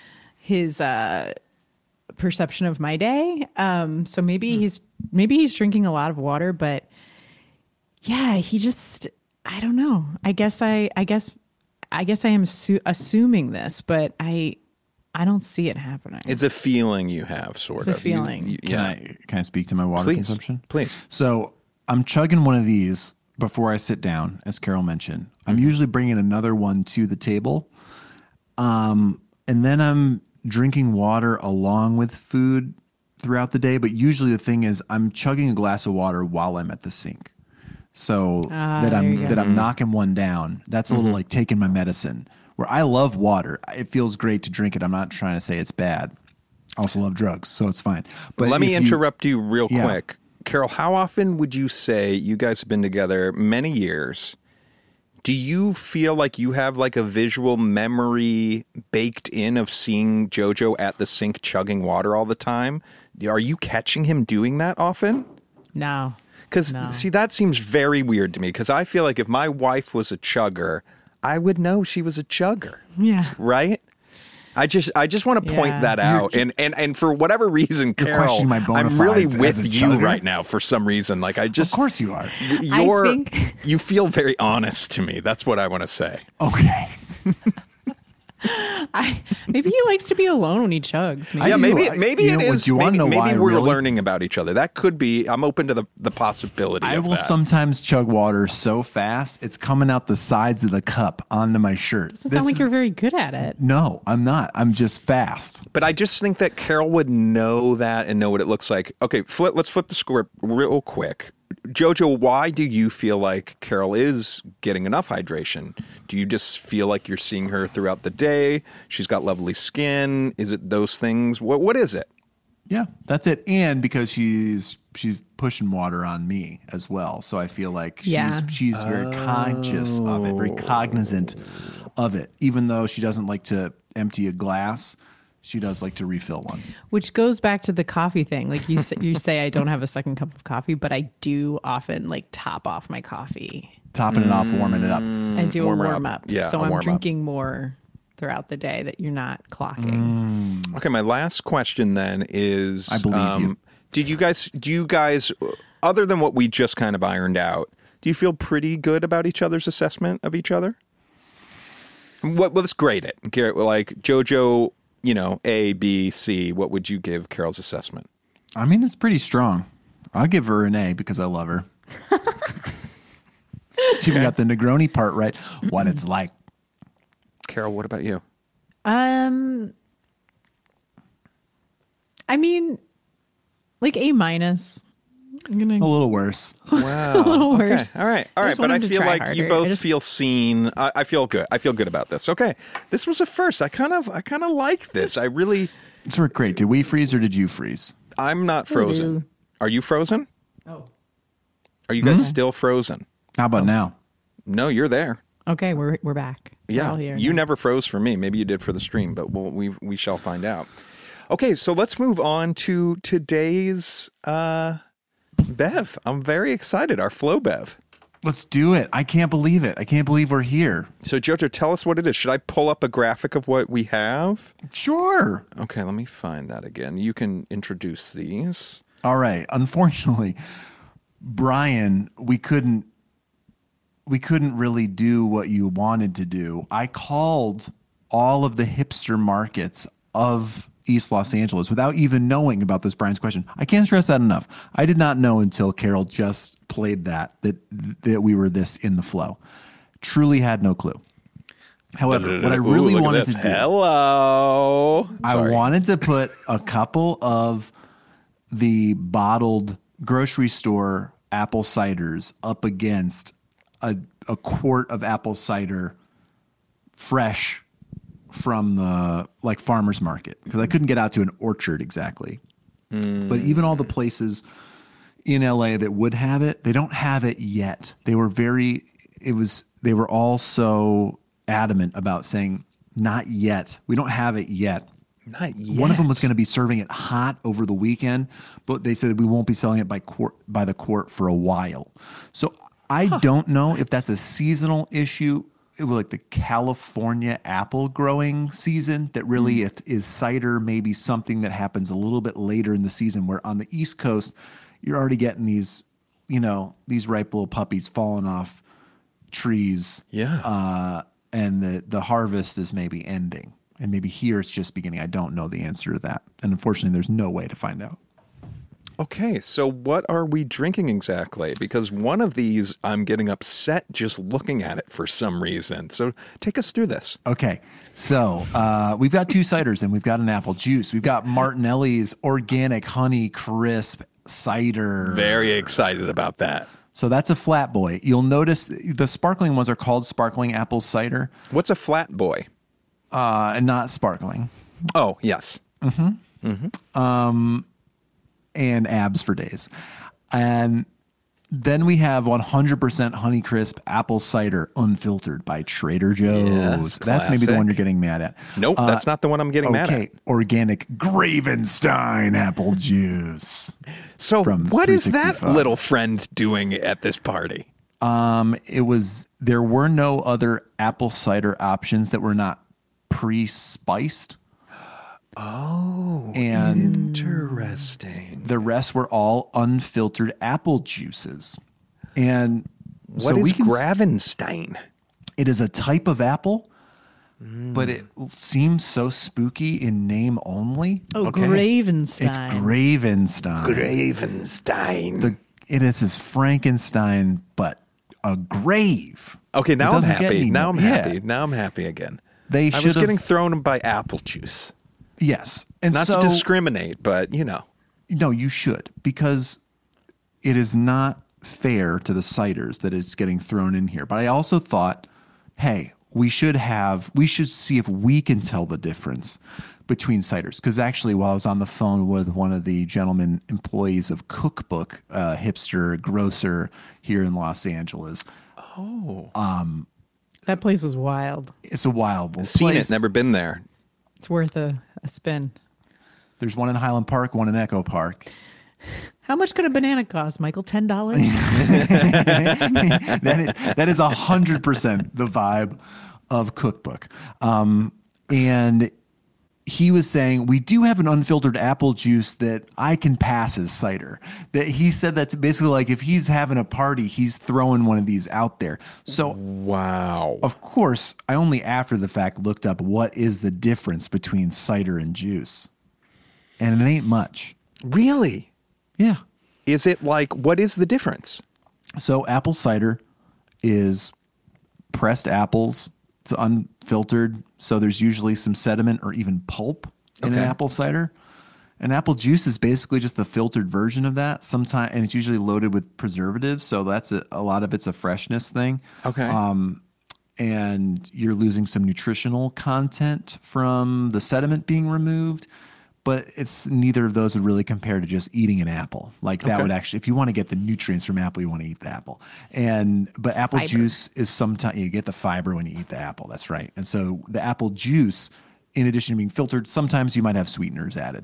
perception of my day. So maybe he's drinking a lot of water, but yeah, he just, I don't know. I guess I am assuming this, but I don't see it happening. It's a feeling you have, sort of. It's a feeling. Can I speak to my water consumption? Please. So I'm chugging one of these before I sit down, as Carol mentioned. I'm usually bringing another one to the table. And then I'm drinking water along with food throughout the day. But usually the thing is I'm chugging a glass of water while I'm at the sink. So that I'm knocking one down. That's a little like taking my medicine. Where I love water. It feels great to drink it. I'm not trying to say it's bad. I also love drugs, so it's fine. But let me interrupt you real quick. Carol, how often would you say, you guys have been together many years, do you feel like you have like a visual memory baked in of seeing JoJo at the sink chugging water all the time? Are you catching him doing that often? No. Because, see, that seems very weird to me because I feel like if my wife was a chugger, I would know she was a chugger. Yeah. Right? I just want to point that out. And for whatever reason, Carol, I'm really with you right now for some reason. Like of course you are. You feel very honest to me. That's what I want to say. Okay. Maybe he likes to be alone when he chugs. Maybe it is. Maybe we're learning about each other. That could be. I'm open to the possibility. I will sometimes chug water so fast it's coming out the sides of the cup onto my shirt. Doesn't sound like you're very good at it. No, I'm not. I'm just fast. But I just think that Carol would know that and know what it looks like. Okay, let's flip the script real quick. JoJo, why do you feel like Carol is getting enough hydration? Do you just feel like you're seeing her throughout the day? She's got lovely skin. Is it those things? What is it? Yeah, that's it. And because she's pushing water on me as well. So I feel like she's very conscious of it, very cognizant of it. Even though she doesn't like to empty a glass, she does like to refill one. Which goes back to the coffee thing. Like you say I don't have a second cup of coffee, but I do often like top off my coffee. Topping it off, warming it up. I do a warm up. Yeah, so I'm drinking more throughout the day that you're not clocking. Okay, my last question then is, I believe you. Do you guys, other than what we just kind of ironed out, do you feel pretty good about each other's assessment of each other? Let's grade it. Like JoJo, A, B, C, what would you give Carol's assessment? I mean, it's pretty strong. I'll give her an A because I love her. She even got the Negroni part right. What it's like. Carol, what about you? I mean, like A-. A little worse. Wow. A little worse. Okay. All right. But I feel like you both feel seen. I feel good. I feel good about this. Okay. This was a first. I kind of like this. I really. It's great. Did we freeze or did you freeze? I'm not frozen. Are you frozen? Oh. Are you guys still frozen? How about now? No, you're there. Okay, we're back. Yeah. You never froze for me. Maybe you did for the stream, but we shall find out. Okay, so let's move on to today's Bev. I'm very excited. Our Flow Bev. Let's do it. I can't believe it. I can't believe we're here. So, JoJo, tell us what it is. Should I pull up a graphic of what we have? Sure. Okay, let me find that again. You can introduce these. All right. Unfortunately, Brian, we couldn't really do what you wanted to do. I called all of the hipster markets of East Los Angeles without even knowing about this Brian's question. I can't stress that enough. I did not know until Carol just played that we were this in the flow. Truly had no clue. However, what I really wanted to do, I wanted to put a couple of the bottled grocery store apple ciders up against a quart of apple cider fresh from the like farmer's market because I couldn't get out to an orchard exactly. But even all the places in LA that would have it, they don't have it yet. They were all so adamant about saying, not yet. We don't have it yet. Not yet. One of them was going to be serving it hot over the weekend, but they said we won't be selling it by the quart for a while. So I don't know if that's a seasonal issue. It was like the California apple growing season that really is cider maybe something that happens a little bit later in the season where on the East Coast, you're already getting these, these ripe little puppies falling off trees. Yeah. And the harvest is maybe ending. And maybe here it's just beginning. I don't know the answer to that. And unfortunately, there's no way to find out. Okay, so what are we drinking exactly? Because one of these, I'm getting upset just looking at it for some reason. So take us through this. Okay, so we've got 2 ciders and we've got an apple juice. We've got Martinelli's Organic Honey Crisp Cider. Very excited about that. So that's a flat boy. You'll notice the sparkling ones are called sparkling apple cider. What's a flat boy? And not sparkling. Oh, yes. And abs for days. And then we have 100% Honeycrisp apple cider unfiltered by Trader Joe's. Yes, that's maybe the classic. one you're getting mad at. Nope, that's not the one I'm getting mad at. Okay, organic Gravenstein apple juice. So from what is that 365. little friend doing at this party? There were no other apple cider options that were not pre-spiced. Oh, And interesting. the rest were all unfiltered apple juices. And What is Gravenstein? It is a type of apple, but it seems so spooky in name only. Oh, Okay. Gravenstein. It's Gravenstein. Gravenstein. It is his Frankenstein, but a grave. Okay, now It I'm doesn't get happy. any Now I'm more. happy. Yeah. Now I'm happy again. They I should was have. getting thrown by apple juice. Yes. And Not so, to discriminate, but No, you should, because it is not fair to the ciders that it's getting thrown in here. But I also thought, hey, we should see if we can tell the difference between ciders. Because actually, while I was on the phone with one of the gentlemen employees of Cookbook, hipster grocer here in Los Angeles, That place is wild. it's a wild seen place. it, never been there. It's worth a spin. There's one in Highland Park, one in Echo Park. How much could a banana cost, Michael? $10? That is 100% the vibe of Cookbook. And he was saying, we do have an unfiltered apple juice that I can pass as cider. That he said that's basically like if he's having a party, he's throwing one of these out there. So, Wow. of course, I only after the fact looked up what is the difference between cider and juice. And it ain't much. Really? Yeah. Is it like, what is the difference? So apple cider is pressed apples. It's unfiltered. So there's usually some sediment or even pulp in an Okay. apple cider. And apple juice is basically just the filtered version of that. Sometimes, and it's usually loaded with preservatives. So that's a lot of it's a freshness thing. Okay. And you're losing some nutritional content from the sediment being removed. But it's neither of those would really compare to just eating an apple. Like that Okay. would actually, if you want to get the nutrients from apple, you want to eat the apple. But apple Fiber. juice is sometimes you get the fiber when you eat the apple. That's right. And so the apple juice, in addition to being filtered, sometimes you might have sweeteners added.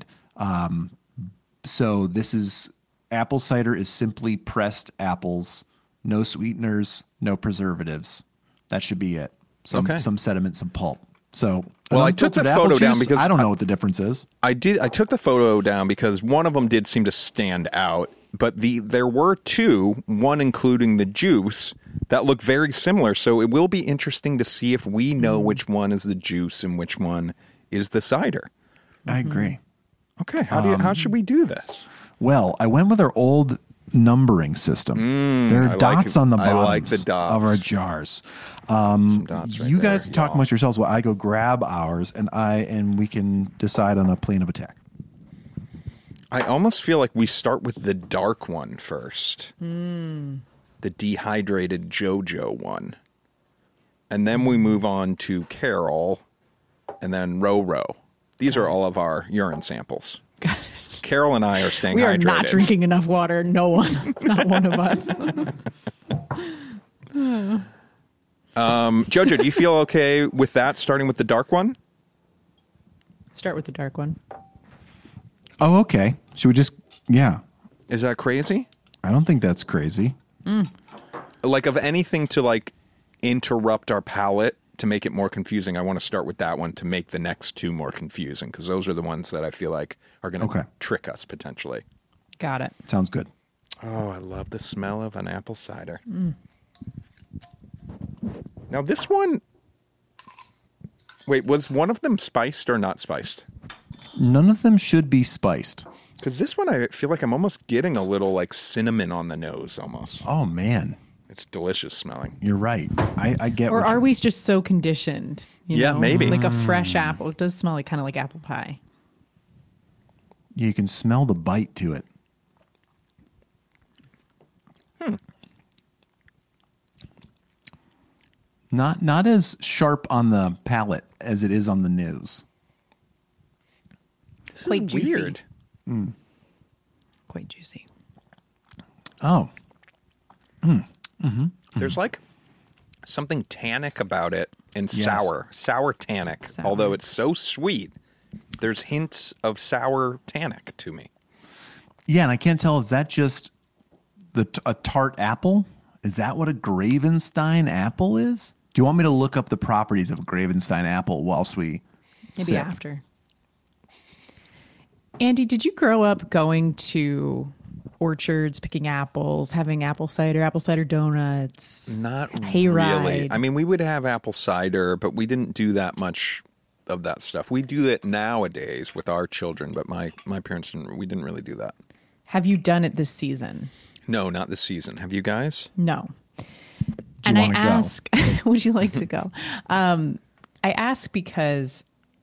So this is apple cider is simply pressed apples, no sweeteners, no preservatives. That should be it. Some sediment, some pulp. So, Well, an I took the unfiltered apple photo down juice, because I don't know what the difference is. I took the photo down because one of them did seem to stand out, but there were two, one including the juice, that look very similar. So it will be interesting to see if we know which one is the juice and which one is the cider. I agree. Okay, how should we do this? Well, I went with our old numbering system. There I are like dots it. on the I bottoms like the dots. of our jars. Some dots right You there, guys talk y'all. amongst yourselves while I go grab ours, and we can decide on a plan of attack. I almost feel like we start with the dark one first. The dehydrated JoJo one. And then we move on to Carol and then row row. These are all of our urine samples. Carol and I are staying We are hydrated. not drinking enough water. No one, not one of us. Jojo, do you feel okay with that, starting with the dark one? Start with the dark one. Oh, okay. Should we just? Yeah. Is that crazy? I don't think that's crazy. Like, of anything to, like, interrupt our palate to make it more confusing, I want to start with that one to make the next two more confusing, because those are the ones that I feel like are going to Okay. trick us potentially. Got it. Sounds good. Oh, I love the smell of an apple cider. Now, this one... Wait, was one of them spiced or not spiced? None of them should be spiced. Because this one, I feel like I'm almost getting a little, like, cinnamon on the nose, almost. Oh man, It's delicious smelling. you're right. I get. Or what are you- we just so conditioned? Yeah, maybe. Like a fresh apple. It does smell like kind of like apple pie. You can smell the bite to it. Not as sharp on the palate as it is on the nose. This Quite is juicy. weird. Quite juicy. Oh, There's like something tannic about it and Yes. sour tannic. Sour. Although it's so sweet, there's hints of sour tannic to me. yeah, and I can't tell. Is that just a tart apple? Is that what a Gravenstein apple is? Do you want me to look up the properties of a Gravenstein apple whilst we Maybe sip? after. Andy, did you grow up going to orchards, picking apples, having apple cider donuts? Not Hayride. really. I mean, we would have apple cider, but we didn't do that much of that stuff. We do it nowadays with our children, but my parents didn't. We didn't really do that. Have you done it this season? No, not this season. Have you guys? No. And I wanna go? ask, would you like to go? I ask because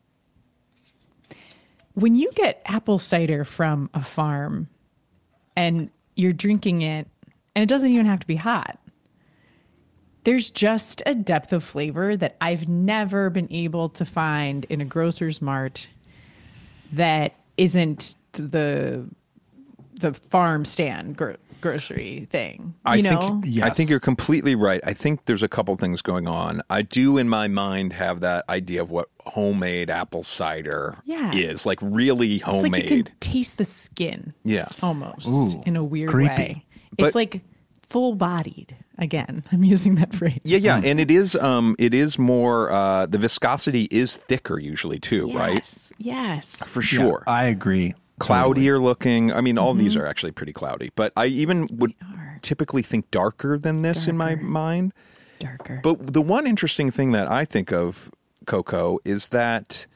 when you get apple cider from a farm and you're drinking it, and it doesn't even have to be hot, there's just a depth of flavor that I've never been able to find in a grocer's mart that isn't the farm stand grocery thing. I You think know? I Yes. think you're completely right. I think there's a couple things going on. I do in my mind have that idea of what homemade apple cider Yeah. is, like really It's homemade. like you can taste the skin. Yeah. Almost Ooh, in a weird creepy. way. But- It's like full bodied. Again, I'm using that phrase. Yeah, and it is more the viscosity is thicker usually too, right? Yes. For sure. Yeah, I agree. Cloudier looking. I mean, all Mm-hmm. these are actually pretty cloudy, but I even would typically think darker than this in my Darker. mind. Darker. But the one interesting thing that I think of, Coco, is that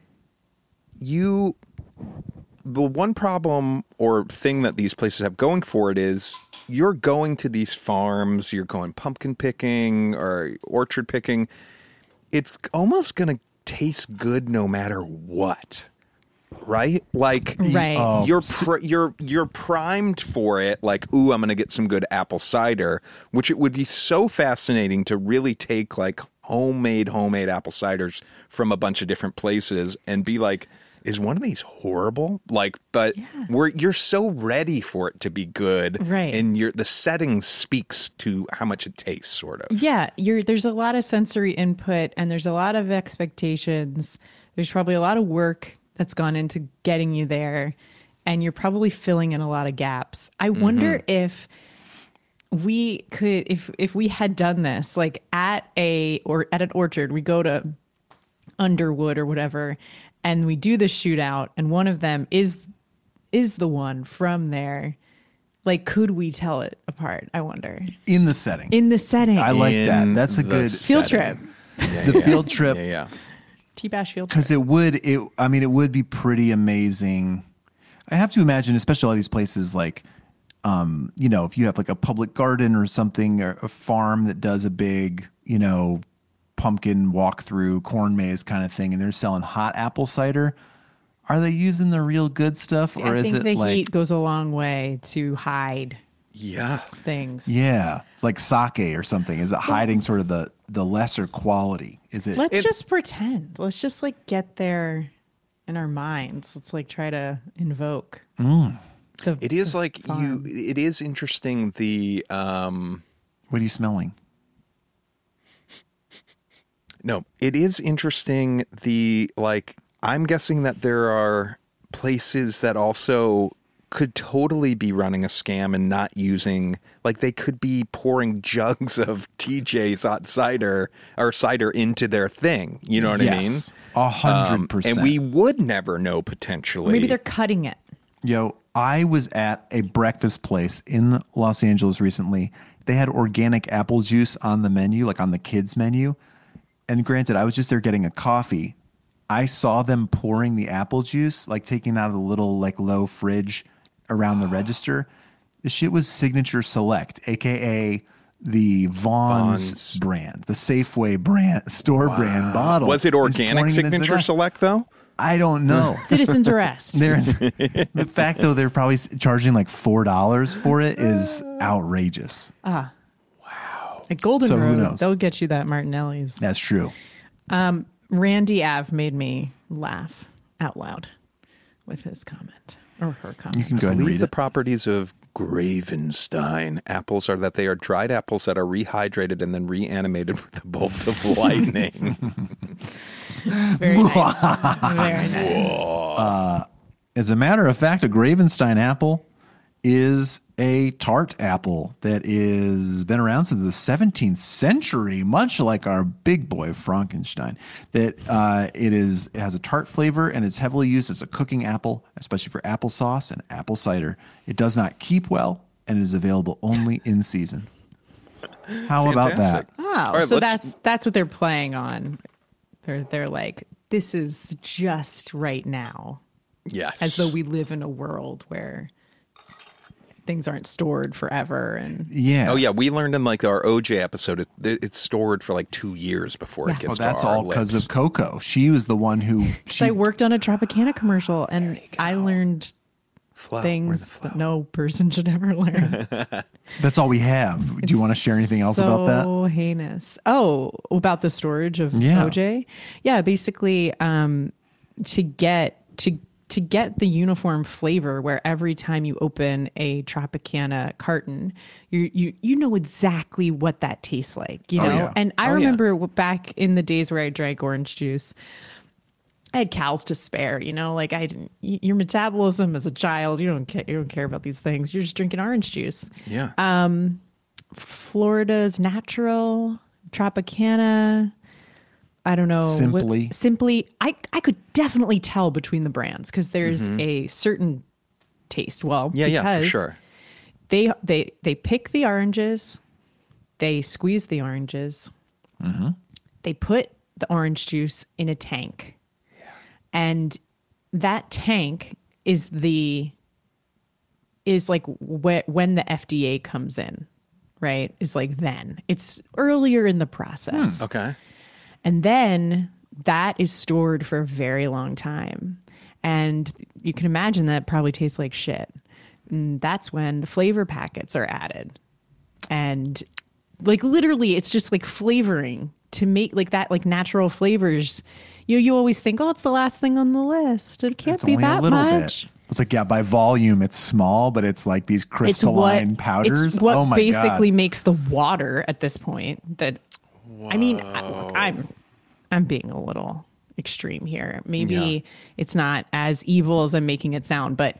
the one problem or thing that these places have going for it is you're going to these farms, you're going pumpkin picking or orchard picking. It's almost going to taste good no matter what. Right? Like Right. you're primed for it, like, ooh, I'm going to get some good apple cider, which it would be so fascinating to really take like homemade apple ciders from a bunch of different places and be like, is one of these horrible? Like, but you're so ready for it to be good. Right. And the setting speaks to how much it tastes, sort of. Yeah, there's a lot of sensory input and there's a lot of expectations. There's probably a lot of work that's gone into getting you there, and you're probably filling in a lot of gaps. I wonder if we could, if we had done this, like at an orchard, we go to Underwood or whatever, and we do the shootout, and one of them is the one from there. Like, could we tell it apart? I wonder. In the setting. In the setting, I like that. In That's a the good field setting. trip, the field trip. Yeah. T-Bash field trip. Because it would be pretty amazing. I have to imagine, especially all these places like, if you have like a public garden or something, or a farm that does a big, pumpkin walkthrough, corn maze kind of thing, and they're selling hot apple cider. Are they using the real good stuff, or I is think it the like heat goes a long way to hide Yeah. things. Yeah, like sake or something. Is it hiding sort of the lesser quality? Is it? Let's just pretend. Let's just like get there in our minds. Let's like try to invoke. It is like it is interesting the What are you smelling? No, it is interesting the like I'm guessing that there are places that also could totally be running a scam and not using, like they could be pouring jugs of TJ's hot cider or cider into their thing. You know what Yes, I mean? 100%. And we would never know potentially. Maybe they're cutting it. Yo, I was at a breakfast place in Los Angeles recently. They had organic apple juice on the menu, like on the kids menu. And granted, I was just there getting a coffee. I saw them pouring the apple juice, like taking it out of the little like low fridge around the register. The shit was Signature Select, aka the Vaughn's brand, the Safeway brand, store brand bottle. Was it Just organic pouring it into Signature the- Select though? I don't know. Citizens arrest. The fact though they're probably charging like $4 for it is outrageous. At Golden So who Road, knows? they'll get you that Martinelli's. That's true. Randy Ave made me laugh out loud with his comment or her comment. You can go ahead and Believe read the it. properties of Gravenstein apples are that they are dried apples that are rehydrated and then reanimated with a bolt of lightning. Very nice. Very nice. As a matter of fact, a Gravenstein apple is a tart apple that is been around since the 17th century, much like our big boy Frankenstein. That it has a tart flavor and is heavily used as a cooking apple, especially for applesauce and apple cider. It does not keep well and is available only in season. How about that? Fantastic. Oh, All right, so let's- that's what they're playing on. They're like, this is just right now, Yes. as though we live in a world where things aren't stored forever. And Yeah. Oh yeah, we learned in like our OJ episode, it's stored for like 2 years before it Yeah. gets Well, that's to our all because lips. of Coco. She was the one who so I worked on a Tropicana commercial, and I learned Flow, things we're the that no person should ever learn. That's all we have. Do you want to share anything else about that? So heinous. Oh, about the storage of Yeah. OJ? Yeah, basically, to get the uniform flavor, where every time you open a Tropicana carton, you know exactly what that tastes like. You know, yeah. and I Oh, yeah. remember back in the days where I drank orange juice. I had cows to spare, you know, like I didn't, your metabolism as a child, you don't care about these things. You're just drinking orange juice. Yeah. Florida's natural, Tropicana. I don't know. Simply. I could definitely tell between the brands because there's a certain taste. Well, yeah, for because sure. They pick the oranges, they squeeze the oranges, they put the orange juice in a tank. And that tank is like when the FDA comes in, right? Is like then. It's earlier in the process. Okay. And then that is stored for a very long time. And you can imagine that probably tastes like shit. And that's when the flavor packets are added. And like literally it's just like flavoring to make like that, like natural flavors. You always think, oh, it's the last thing on the list. It can't It's be only that a little much. bit. It's like, yeah, by volume, it's small, but it's like these crystalline powders. It's what oh my basically God. makes the water at this point. That I mean, I'm being a little extreme here. Maybe it's not as evil as I'm making it sound, but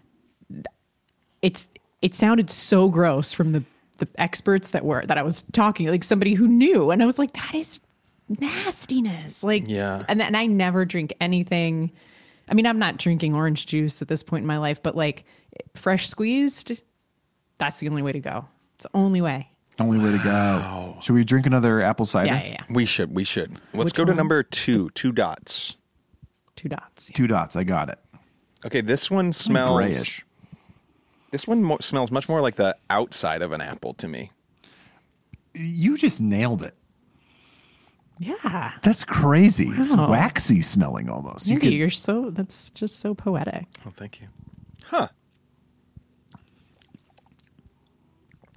it sounded so gross from the experts that I was talking, like somebody who knew, and I was like, that is nastiness. Like, Yeah. and I never drink anything. I mean, I'm not drinking orange juice at this point in my life, but like fresh squeezed, that's the only way to go. It's the only way. Only way to go. Should we drink another apple cider? Yeah. We should. Let's Which go to one? number 2, 2 dots. 2 dots. 2 dots. I got it. Okay, this one smells Grayish. This one smells much more like the outside of an apple to me. You just nailed it. Yeah. That's crazy. It's Wow. waxy smelling almost. Andy, you're that's just so poetic. Oh, thank you. Huh.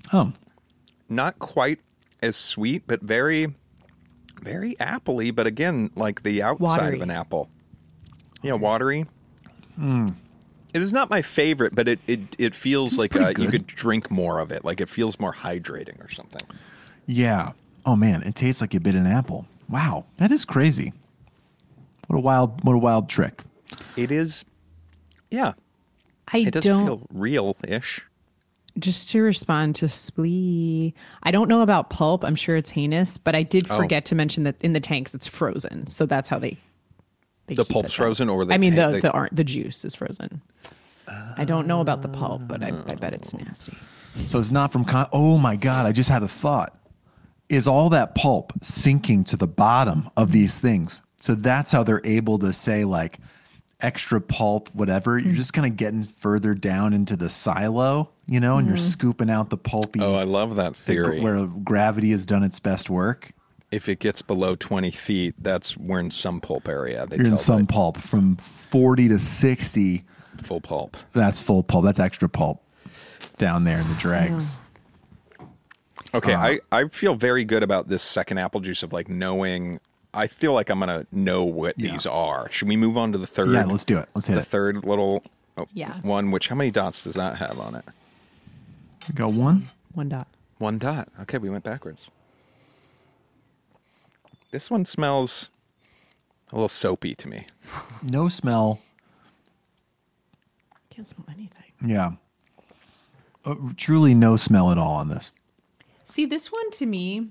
Oh, Not quite as sweet, but very, very appley. But again, like the outside Watery. of an apple. Yeah, watery. It is not my favorite, but it feels like pretty you good. could drink more of it. Like it feels more hydrating or something. yeah. Oh man, it tastes like you bit an apple. Wow, that is crazy. What a wild trick. It is, yeah. I It does don't. feel real-ish. Just to respond to Splee, I don't know about pulp. I'm sure it's heinous, but I did Oh. forget to mention that in the tanks it's frozen, so that's how they The keep pulp's it that. frozen, or the I mean tank- the juice is frozen. I don't know about the pulp, but I bet it's nasty. So it's not from. Oh my god! I just had a thought. Is all that pulp sinking to the bottom of these things? So that's how they're able to say like extra pulp, whatever. You're just kind of getting further down into the silo, and you're scooping out the pulpy. Oh, I love that theory. Where gravity has done its best work. If it gets below 20 feet, we're in some pulp area. They You're in tell some that pulp from 40 to 60. full pulp. That's full pulp. That's extra pulp down there in the dregs. Okay, I feel very good about this second apple juice of like knowing. I feel like I'm gonna know what these are. Should we move on to the third? Yeah, let's do it. Let's hit the it. third little Yeah. one. Which how many dots does that have on it? We got one. 1 dot. 1 dot. Okay, we went backwards. This one smells a little soapy to me. No smell. Can't smell anything. Yeah. Truly no smell at all on this. See, this one to me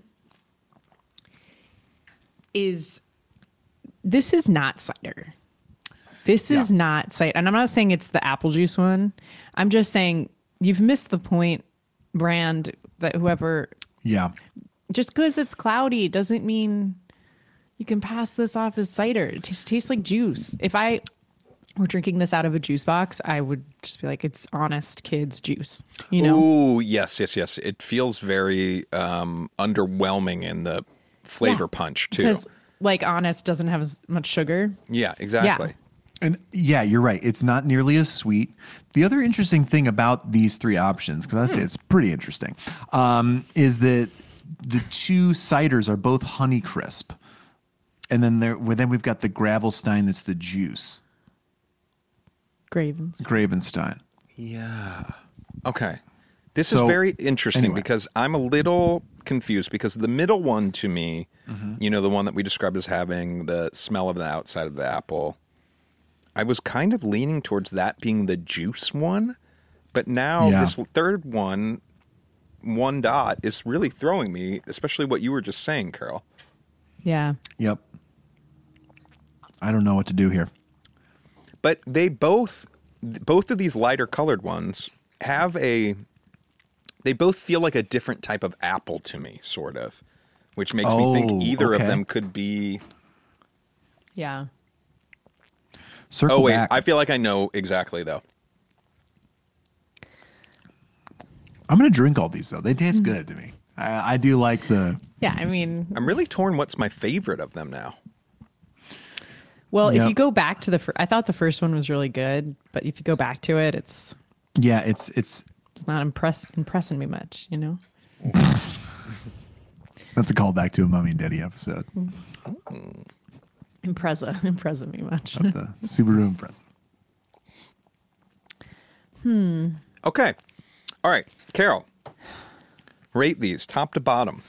this is not cider. This is not cider. And I'm not saying it's the apple juice one. I'm just saying you've missed the point, brand, that whoever, Yeah. just because it's cloudy doesn't mean you can pass this off as cider. It just tastes like juice. If I were drinking this out of a juice box, I would just be like, it's honest kids juice, Ooh, yes. It feels very underwhelming in the flavor punch too. Because like honest doesn't have as much sugar. Yeah, exactly. And yeah, you're right. It's not nearly as sweet. The other interesting thing about these three options, because I say it's pretty interesting, is that the two ciders are both Honeycrisp. And then we've got the Gravelstein that's the juice. Gravens. Gravenstein. Yeah. Okay. This is So, very interesting anyway. because I'm a little confused because the middle one to me, the one that we described as having the smell of the outside of the apple, I was kind of leaning towards that being the juice one. But now Yeah. this third one, 1 dot, is really throwing me, especially what you were just saying, Carol. Yeah. Yep. I don't know what to do here. But they both of these lighter colored ones they both feel like a different type of apple to me, sort of, which makes me think Oh, either of okay. them could be. Yeah. Circle Oh wait, back. I feel like I know exactly though. I'm going to drink all these, though. They taste good to me. I do like the... Yeah. I mean, I'm really torn. What's my favorite of them now? well, if Yep. you go back to I thought the first one was really good, but if you go back to it, it's Yeah, it's not impressing me much, that's a callback to a Mummy and Daddy episode. impressing me much. The Subaru Impreza. Okay, all right, Carol. Rate these top to bottom.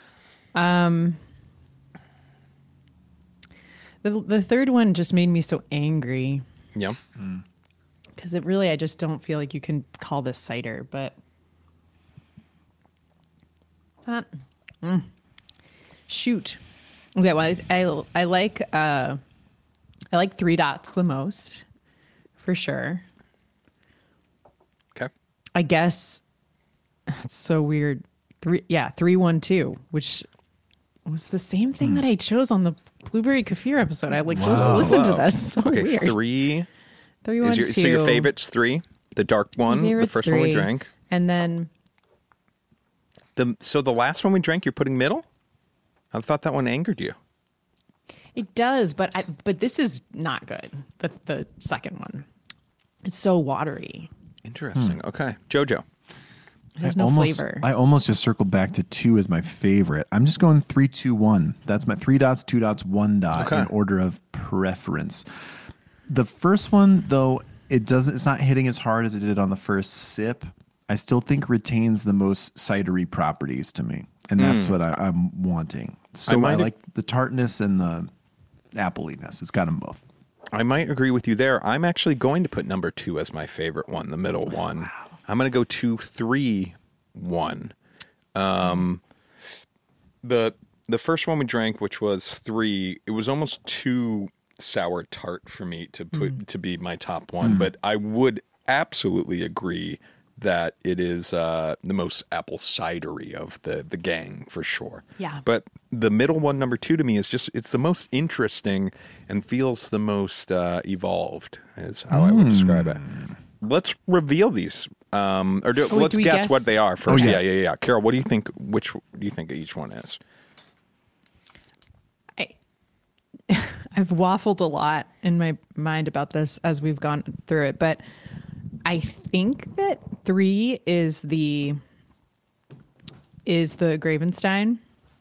The third one just made me so angry Yeah. because I just don't feel like you can call this cider, but it's not. Shoot. Okay, well, I like 3 dots the most, for sure. Okay. I guess it's so weird. 312, which was the same thing that I chose on the Blueberry Kefir episode. I like listen to this. So Okay, weird. 3 312. is so your favorite's 3, the dark one, the Favorite's first one we 3. drank. And then So the last one we drank, you're putting middle? I thought that one angered you. it does, but this is not good. The second one, it's so watery. Interesting. Okay, Jojo. It has no flavor. I almost just circled back to 2 as my favorite. I'm just going 3, 2, 1. That's my 3 dots, 2 dots, 1 dot in order of preference. The first one, though, it's not hitting as hard as it did on the first sip. I still think retains the most cidery properties to me, and that's what I'm wanting. So I like the tartness and the appliness. It's got them both. I might agree with you there. I'm actually going to put number 2 as my favorite one, the middle one. Wow. I'm going to go 2, 3, 1. The first one we drank, which was 3, it was almost too sour tart for me to put to be my top one. But I would absolutely agree that it is the most apple cidery of the gang for sure. Yeah. But the middle one, number 2, to me is it's the most interesting and feels the most evolved, is how I would describe it. Let's reveal these. Let's guess what they are first. Oh, yeah. Yeah. Carol, what do you think? Which do you think each one is? I've waffled a lot in my mind about this as we've gone through it, but I think that 3 is the Gravenstein,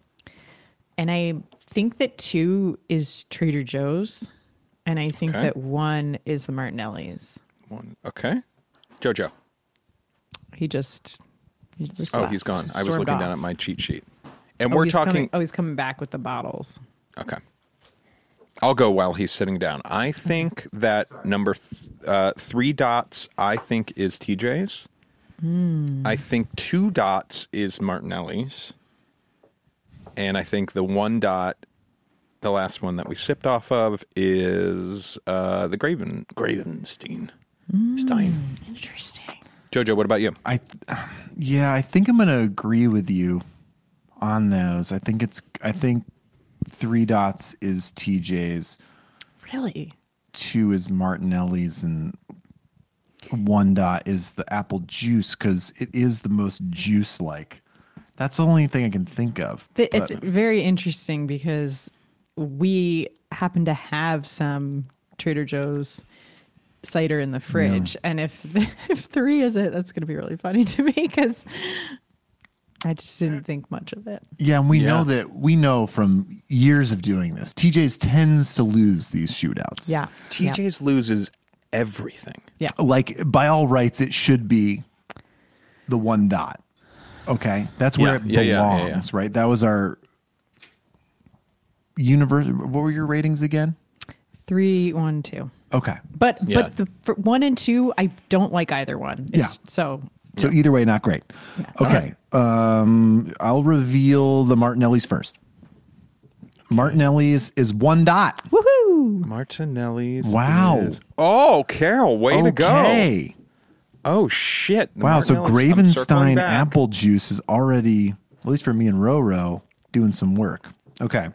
and I think that 2 is Trader Joe's, and I think that 1 is the Martinelli's. 1, okay. Jojo. He just left. He's gone. I was looking down at my cheat sheet. And we're talking... he's coming back with the bottles. Okay. I'll go while he's sitting down. I think that number 3 dots, I think, is TJ's. I think 2 dots is Martinelli's. And I think the 1 dot, the last one that we sipped off of, is the Gravenstein. Interesting. Jojo, what about you? I think I'm going to agree with you on those. I think 3 dots is TJ's. Really? 2 is Martinelli's, and 1 dot is the apple juice because it is the most juice-like. That's the only thing I can think of. It's very interesting because we happen to have some Trader Joe's cider in the fridge, and if 3 is it, that's going to be really funny to me because I just didn't think much of it. Yeah, and we know from years of doing this, TJ's tends to lose these shootouts. Yeah. TJ's loses everything. Yeah. Like, by all rights, it should be the 1 dot. Okay? That's where it belongs, right? That was our universe. What were your ratings again? 3, 1, 2. Okay. But the 1 and 2, I don't like either one. So either way, not great. Yeah. Okay. I'll reveal the Martinelli's first. Martinelli's is 1 dot. Woohoo! Martinelli's. Wow. Oh, Carol, way to go. Okay. Oh, shit. Wow. So Gravenstein apple juice is already, at least for me and Roro, doing some work. Okay.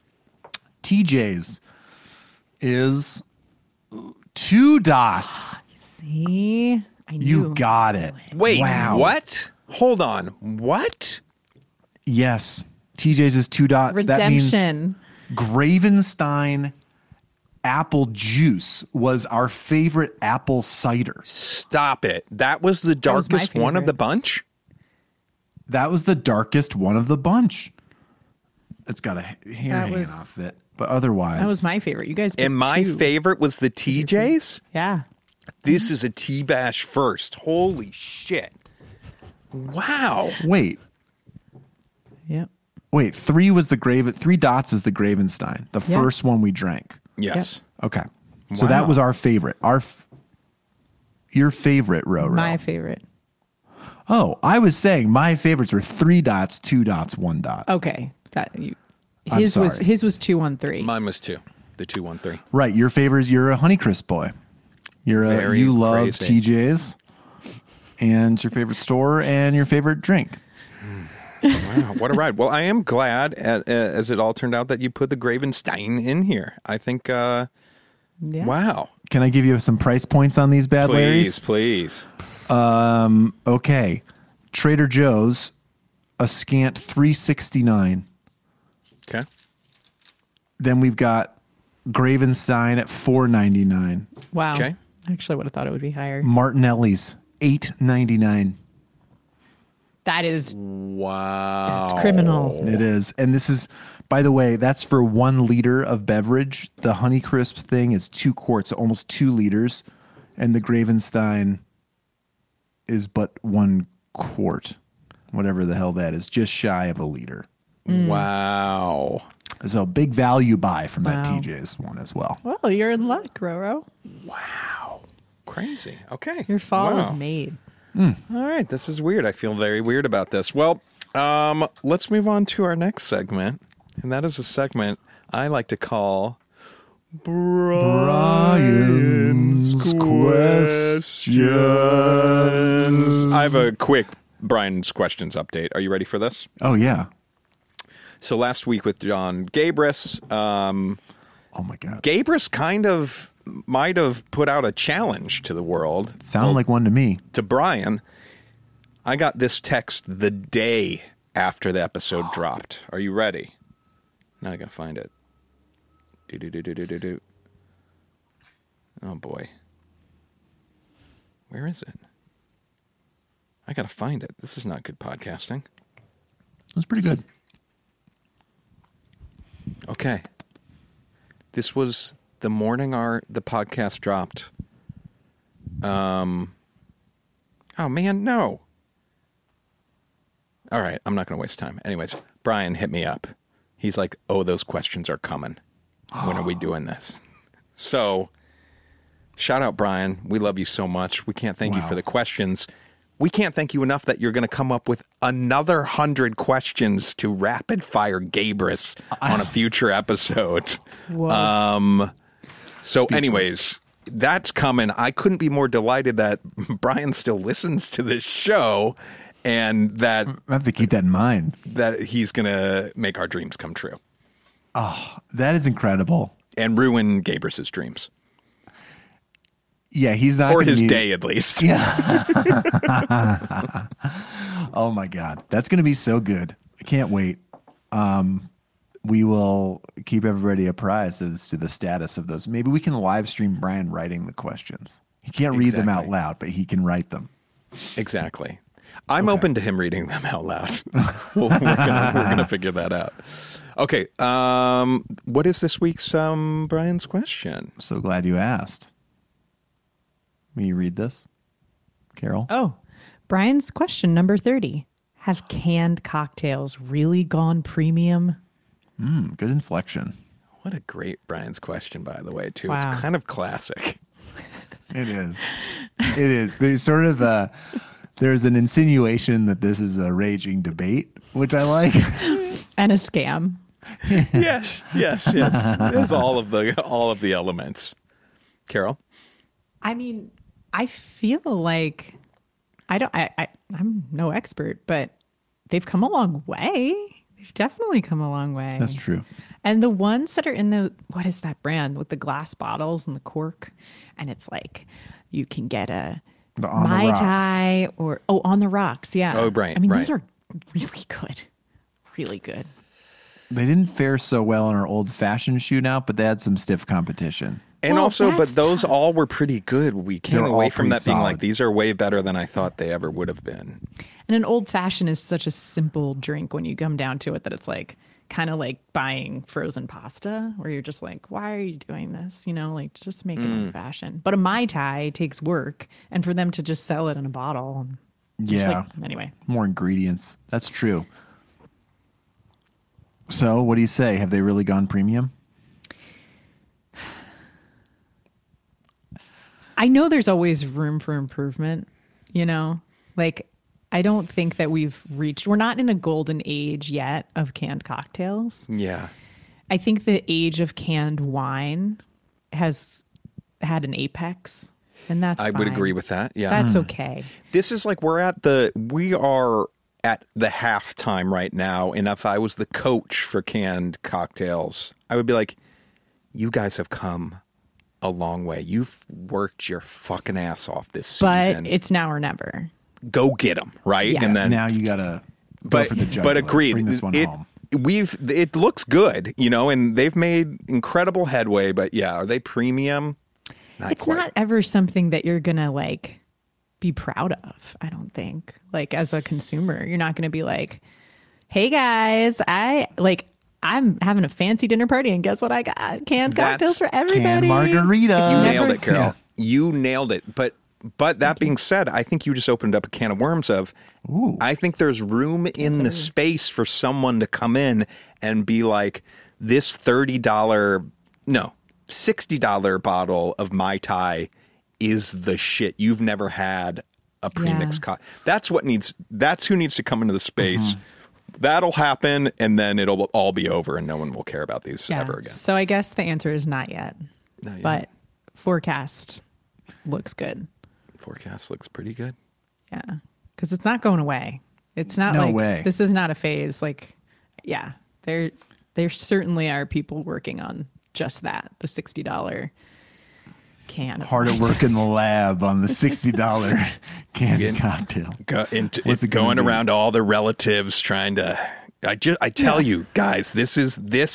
TJ's is 2 dots. See? I knew. You got it. Wait, wow. What? Hold on. What? Yes. TJ's is 2 dots. Redemption. That means Gravenstein apple juice was our favorite apple cider. Stop it. That was the darkest one of the bunch? That was the darkest one of the bunch. It's got a hair hanging off it. But otherwise, that was my favorite. You guys picked and my 2. favorite was the TJ's? Yeah. This is a T-Bash first. Holy shit. Wow. Wait. Yep. Wait, 3 was the 3 dots is the Gravenstein, the first one we drank. Yes. Yep. Okay. So that was our favorite. Your favorite, Roro. My favorite. Oh, I was saying my favorites were 3 dots, 2 dots, 1 dot. Okay. His was 2, 1, 3. Mine was 2. The 2, 1, 3. Right. Your favorite is you're a Honeycrisp boy. You love crazy. TJ's, and your favorite store and your favorite drink. Wow, what a ride. Well, I am glad, as it all turned out, that you put the Gravenstein in here. I think, wow. Can I give you some price points on these bad Larrys? Please. Okay. Trader Joe's, a scant $3.69. Okay. Then we've got Gravenstein at $4.99. Wow. Okay. I actually would have thought it would be higher. Martinelli's $8.99. That is, Wow. that's criminal. It is. And this is, by the way, that's for 1 liter of beverage. The Honeycrisp thing is 2 quarts, almost 2 liters. And the Gravenstein is but 1 quart, whatever the hell that is, just shy of a liter. Wow. So big value buy from that Wow. TJ's one as well. Well, you're in luck, Roro. Wow. Crazy. Okay. Your fall Wow. is made. All right. This is weird. I feel very weird about this. Well, let's move on to our next segment. And that is a segment I like to call Brian's Questions. I have a quick Brian's Questions update. Are you ready for this? Oh, yeah. So last week with John Gabris, Oh, my God. Gabris kind of might have put out a challenge to the world. Sound like one to me. To Brian. I got this text the day after the episode dropped. Are you ready? Now I gotta find it. Do. Oh boy. Where is it? I gotta find it. This is not good podcasting. It was pretty good. Okay. This was the morning the podcast dropped. Oh man, no. All right, I'm not going to waste time. Anyways, Brian hit me up. He's like, "Oh, those questions are coming. When are we doing this?" So, shout out Brian. We love you so much. We can't thank you for the questions. We can't thank you enough that you're going to come up with another 100 questions to rapid fire Gabris on a future episode. Whoa. So anyways, that's coming. I couldn't be more delighted that Brian still listens to this show and that I have to keep that in mind. he's going to make our dreams come true That is incredible. and ruin Gabris's dreams. Yeah, he's not Or gonna his be- day, at least. Oh my God. That's going to be so good. I can't wait. We will keep everybody apprised as to the status of those. Maybe we can live stream Brian writing the questions. He can't read them out Exactly. loud, but he can write them. Exactly. I'm open to him reading them out loud. we're gonna figure that out. Okay. What is this week's Brian's question? So glad you asked. Will you read this, Carol? Oh, Brian's question number 30. Have canned cocktails really gone premium? Good inflection. What a great Brian's question, by the way, too. Wow. It's kind of classic. It is. It is. There's sort of there's an insinuation that this is a raging debate, which I like. And a scam. yes. It's all of the elements. Carol? I mean, I feel like I'm no expert, but they've come a long way. They've definitely come a long way. That's true. And the ones that are in what is that brand with the glass bottles and the cork? And it's like, you can get a The On the Mai Rocks. Tai or, On the Rocks. Yeah. Oh, right, I mean, right. those are really good. Really good. They didn't fare so well in our old fashioned shootout, but they had some stiff competition. And Well, also, but that's those tough. all were pretty good. We came They're away all from pretty that being like, solid. these are way better than I thought they ever would have been. And an old fashioned is such a simple drink when you come down to it that it's like kind of like buying frozen pasta where you're just like, why are you doing this? You know, like just make an old fashioned. But a Mai Tai takes work, and for them to just sell it in a bottle. Just Yeah. like, anyway. More ingredients. That's true. So, what do you say? Have they really gone premium? I know there's always room for improvement, you know? Like, I don't think that we're not in a golden age yet of canned cocktails. Yeah. I think the age of canned wine has had an apex, and that's I would fine. agree with that. Yeah. That's okay. This is like we are at the halftime right now. And if I was the coach for canned cocktails, I would be like, you guys have come a long way. You've worked your fucking ass off this But season. it's now or never. Go get them, right? Yeah. And then, Now you got to go for the jugular. but agreed. Bring this one home. It looks good, you know, and they've made incredible headway. But yeah, are they premium? Not It's quite. not ever something that you're gonna like be proud of. I don't think, like, as a consumer, you're not going to be like, hey guys, I'm having a fancy dinner party and guess what I got? Canned cocktails for everybody. Canned margarita. You nailed it, Carol. Yeah. You nailed it. But that being said, I think you just opened up a can of worms of, I think there's room in the space for someone to come in and be like, this $60 bottle of Mai Tai is the shit. You've never had a premixed cocktail. That's who needs to come into the space. That'll happen, and then it'll all be over, and no one will care about these ever again. So I guess the answer is not yet. Not yet. But forecast looks good. Forecast looks pretty good. Yeah, because it's not going away. It's not No like way. this is not a phase. Like, yeah, there certainly are people working on just that, the $60 can. Hard at work in the lab on the $60 canned cocktail. It's going around all the relatives trying to. I tell you guys, this is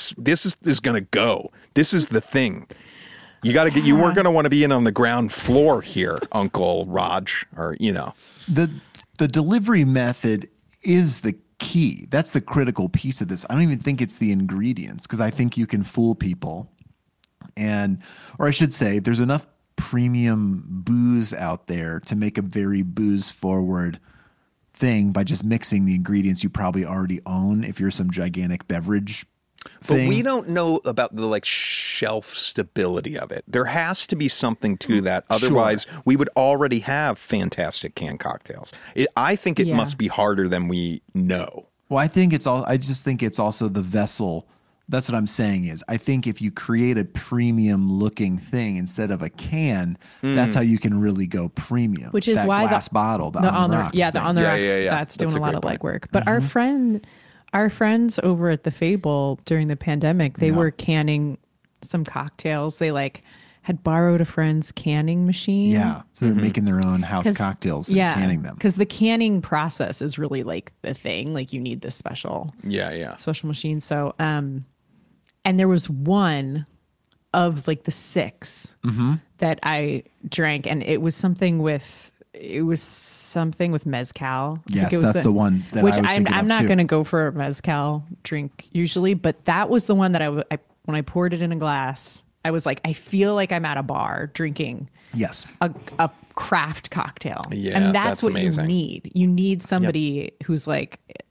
going to go. This is the thing. You got to get. You weren't going to want to be in on the ground floor here, Uncle Raj, or The delivery method is the key. That's the critical piece of this. I don't even think it's the ingredients, because I think you can fool people. Or I should say, there's enough premium booze out there to make a very booze forward thing by just mixing the ingredients you probably already own if you're some gigantic beverage thing. But we don't know about the shelf stability of it. There has to be something to that. Otherwise, we would already have fantastic canned cocktails. I think it must be harder than we know. Well, I just think it's also the vessel. That's what I'm saying is I think if you create a premium looking thing instead of a can, that's how you can really go premium. Which is that why glass bottle, the on the rocks the on the thing. rocks, yeah. that's doing That's a a lot of great legwork. But our friends over at the Fable during the pandemic, they were canning some cocktails. They had borrowed a friend's canning machine. Yeah, so they're making their own house cocktails and canning them. Because the canning process is really the thing. Like, you need this special special machine. So, and there was one of the 6 that I drank, and it was something with mezcal. Yes, that's the one that which I was thinking I'm of not too. going to go for a mezcal drink usually, but that was the one that I when I poured it in a glass, I was like, I feel like I'm at a bar drinking Yes. a craft cocktail. Yeah, and that's what amazing. you need. You need somebody who's a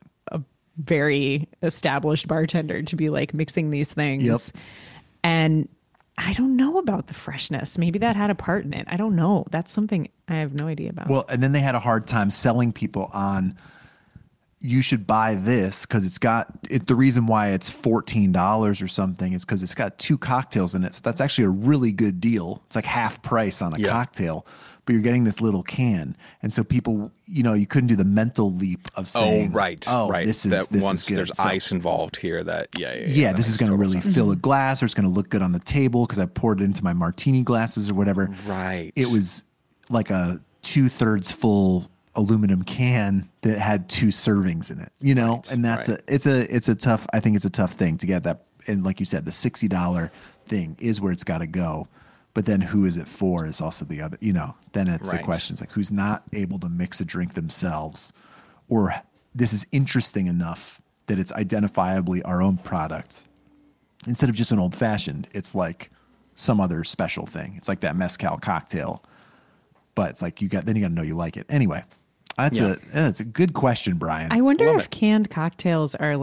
very established bartender to be mixing these things. Yep. And I don't know about the freshness. Maybe that had a part in it. I don't know. That's something I have no idea about. Well, and then they had a hard time selling people on, you should buy this because the reason why it's $14 or something is because it's got 2 cocktails in it. So that's actually a really good deal. It's like half price on a cocktail, but you're getting this little can. And so people, you couldn't do the mental leap of saying, right. this is once good. there's So- ice involved here, that Yeah, this is going to really fill a glass, or it's going to look good on the table because I poured it into my martini glasses or whatever. Right. It was like a 2/3 full aluminum can that had 2 servings in it, and that's it's a tough, I think it's a tough thing to get that. And like you said, the $60 thing is where it's got to go. But then who is it for is also the other, then it's the questions who's not able to mix a drink themselves, or this is interesting enough that it's identifiably our own product. Instead of just an old fashioned, it's like some other special thing. It's like that mezcal cocktail, but it's like you got to know you like it. Anyway, that's a good question, Brian. I wonder if canned cocktails are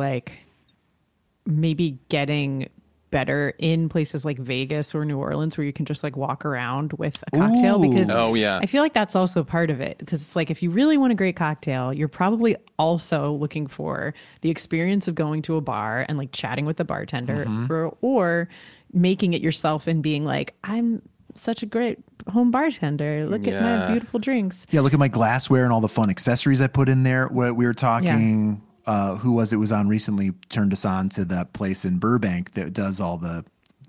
maybe getting better in places like Vegas or New Orleans, where you can just walk around with a cocktail. Ooh. Because I feel like that's also part of it, because it's if you really want a great cocktail, you're probably also looking for the experience of going to a bar and chatting with the bartender, or making it yourself and being I'm such a great home bartender. Look at my beautiful drinks. Yeah, look at my glassware and all the fun accessories I put in there. We were talking, who was it was on recently, turned us on to that place in Burbank that does all the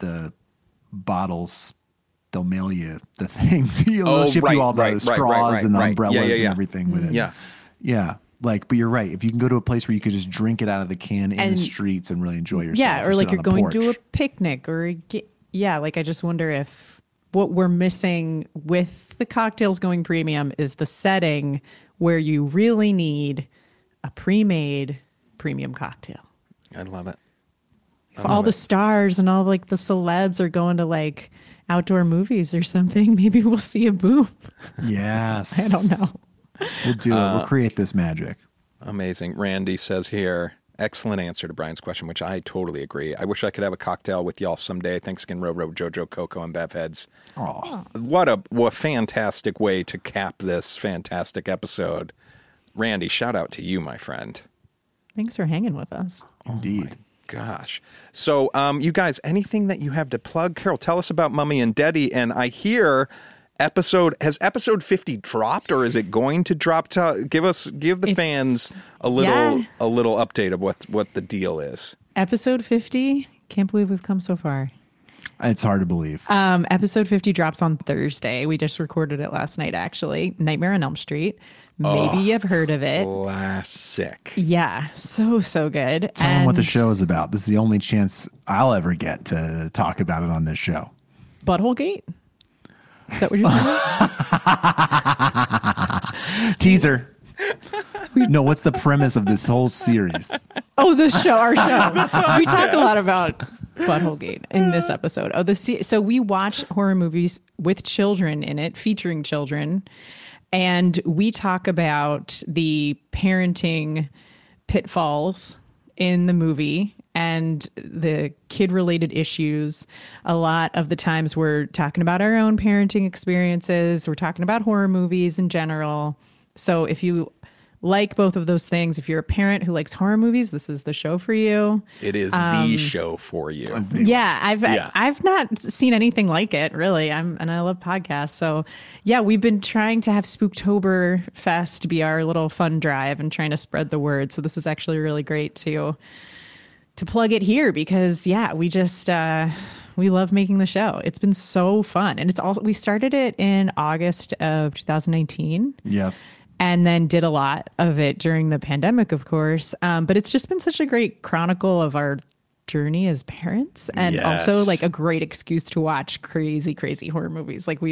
bottles. They'll mail you the things. They'll ship you all the straws and the umbrellas and everything with it. Yeah. Yeah. But you're right. If you can go to a place where you could just drink it out of the can in the streets and really enjoy yourself. Yeah, or sit on you're the going porch. to a picnic, or I just wonder if what we're missing with the cocktails going premium is the setting where you really need a pre-made premium cocktail. I love it. If all the stars and all like the celebs are going to like outdoor movies or something, maybe we'll see a boom. Yes. I don't know. We'll do it. We'll create this magic. Amazing. Randy says here, excellent answer to Brian's question, which I totally agree. I wish I could have a cocktail with y'all someday. Thanks again, Robo, Jojo, Coco, and Bev Heads. Oh, What a fantastic way to cap this fantastic episode. Randy, shout out to you, my friend. Thanks for hanging with us. indeed. Gosh. So, you guys, anything that you have to plug? Carol, tell us about Mummy and Daddy. And I hear has episode 50 dropped, or is it going to drop? Give the fans a little update of what the deal is. Episode 50. Can't believe we've come so far. It's hard to believe. Episode 50 drops on Thursday. We just recorded it last night, actually. Nightmare on Elm Street. Maybe you've heard of it. Classic. Yeah, so good. Tell them what the show is about. This is the only chance I'll ever get to talk about it on this show. Butthole Gate? Is that what you're talking about? Teaser. No, what's the premise of this whole series? Oh, the show, our show. We talk a lot about Butthole Gate in this episode. So we watch horror movies with children in it, featuring children. And we talk about the parenting pitfalls in the movie and the kid-related issues. A lot of the times we're talking about our own parenting experiences. We're talking about horror movies in general. So if you like both of those things, if you're a parent who likes horror movies, this is the show for you. It is the show for you. Yeah, I've not seen anything like it, really. And I love podcasts. So yeah, we've been trying to have Spooktober Fest be our little fun drive and trying to spread the word. So this is actually really great to plug it here because we just we love making the show. It's been so fun. And we started it in August of 2019. Yes. And then did a lot of it during the pandemic, of course. But it's just been such a great chronicle of our journey as parents, and also like a great excuse to watch crazy horror movies. Like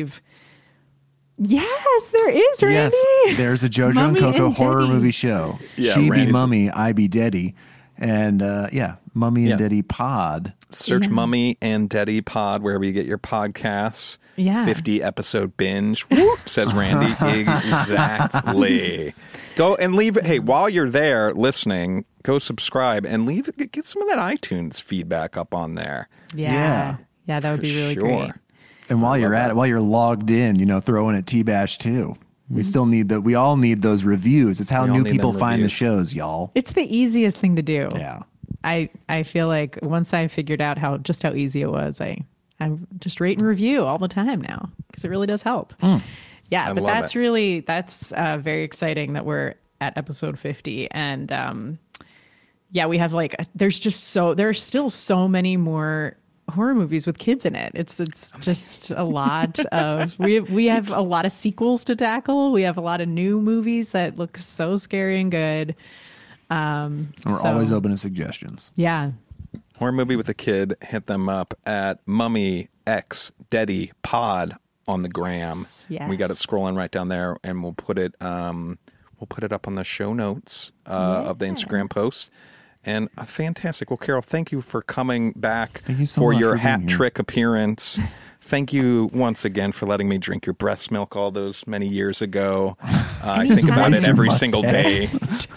yes, there is, Randy. Yes, there's a JoJo Mummy and Coco and horror Daddy. movie show. Yeah, She be Randy's- Mummy, I be Daddy. And Mummy Yeah. and Daddy pod. Search Mummy and Daddy Pod wherever you get your podcasts. Yeah. 50 episode binge, whoop, says Randy. Exactly. Go and leave it. Hey, while you're there listening, go subscribe and get some of that iTunes feedback up on there. Yeah, that would be really great. And while you're at it, while you're logged in, throw in a T-Bash too. We still need we all need those reviews. It's how We all new need people them find the reviews. shows, y'all. It's the easiest thing to do. Yeah. I feel like once I figured out how easy it was, I just rate and review all the time now because it really does help. Yeah, but love that's it. that's very exciting that we're at episode 50, and we have there are still so many more horror movies with kids in it. It's just a lot of we have a lot of sequels to tackle. We have a lot of new movies that look so scary and good. We're always open to suggestions. Yeah. Horror movie with a kid, hit them up at Mummy X Daddy Pod on the gram. Yes. We got it scrolling right down there, and we'll put it up on the show notes of the Instagram post. And fantastic. Well, Carol, thank you for coming back Thank you so for much your for being hat here. trick appearance. Thank you once again for letting me drink your breast milk all those many years ago. I think about it every single day.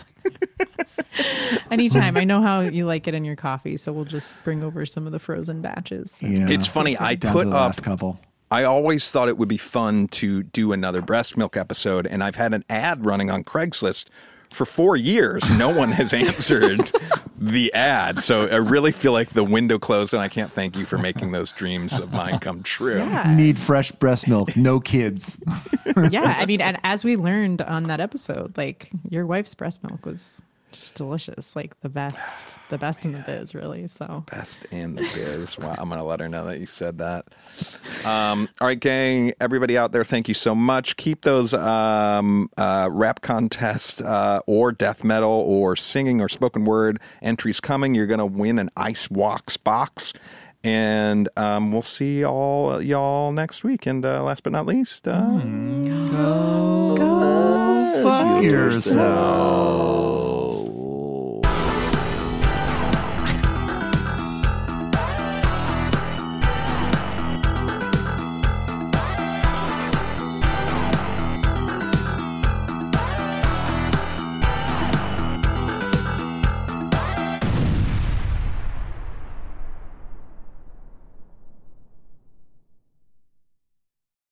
Anytime. I know how you like it in your coffee, so we'll just bring over some of the frozen batches. Yeah. It's funny. I Down put to the up. last couple. I always thought it would be fun to do another breast milk episode, and I've had an ad running on Craigslist for 4 years. No one has answered the ad, so I really feel like the window closed, and I can't thank you for making those dreams of mine come true. Yeah. Need fresh breast milk, no kids. Yeah. I mean, and as we learned on that episode, your wife's breast milk was just delicious. The best in the biz, really. So Best in the biz. Wow, I'm going to let her know that you said that. All right, gang, everybody out there, thank you so much. Keep those rap contest or death metal or singing or spoken word entries coming. You're going to win an Ice Walks box. And we'll see all y'all next week. And last but not least, Go fuck yourself.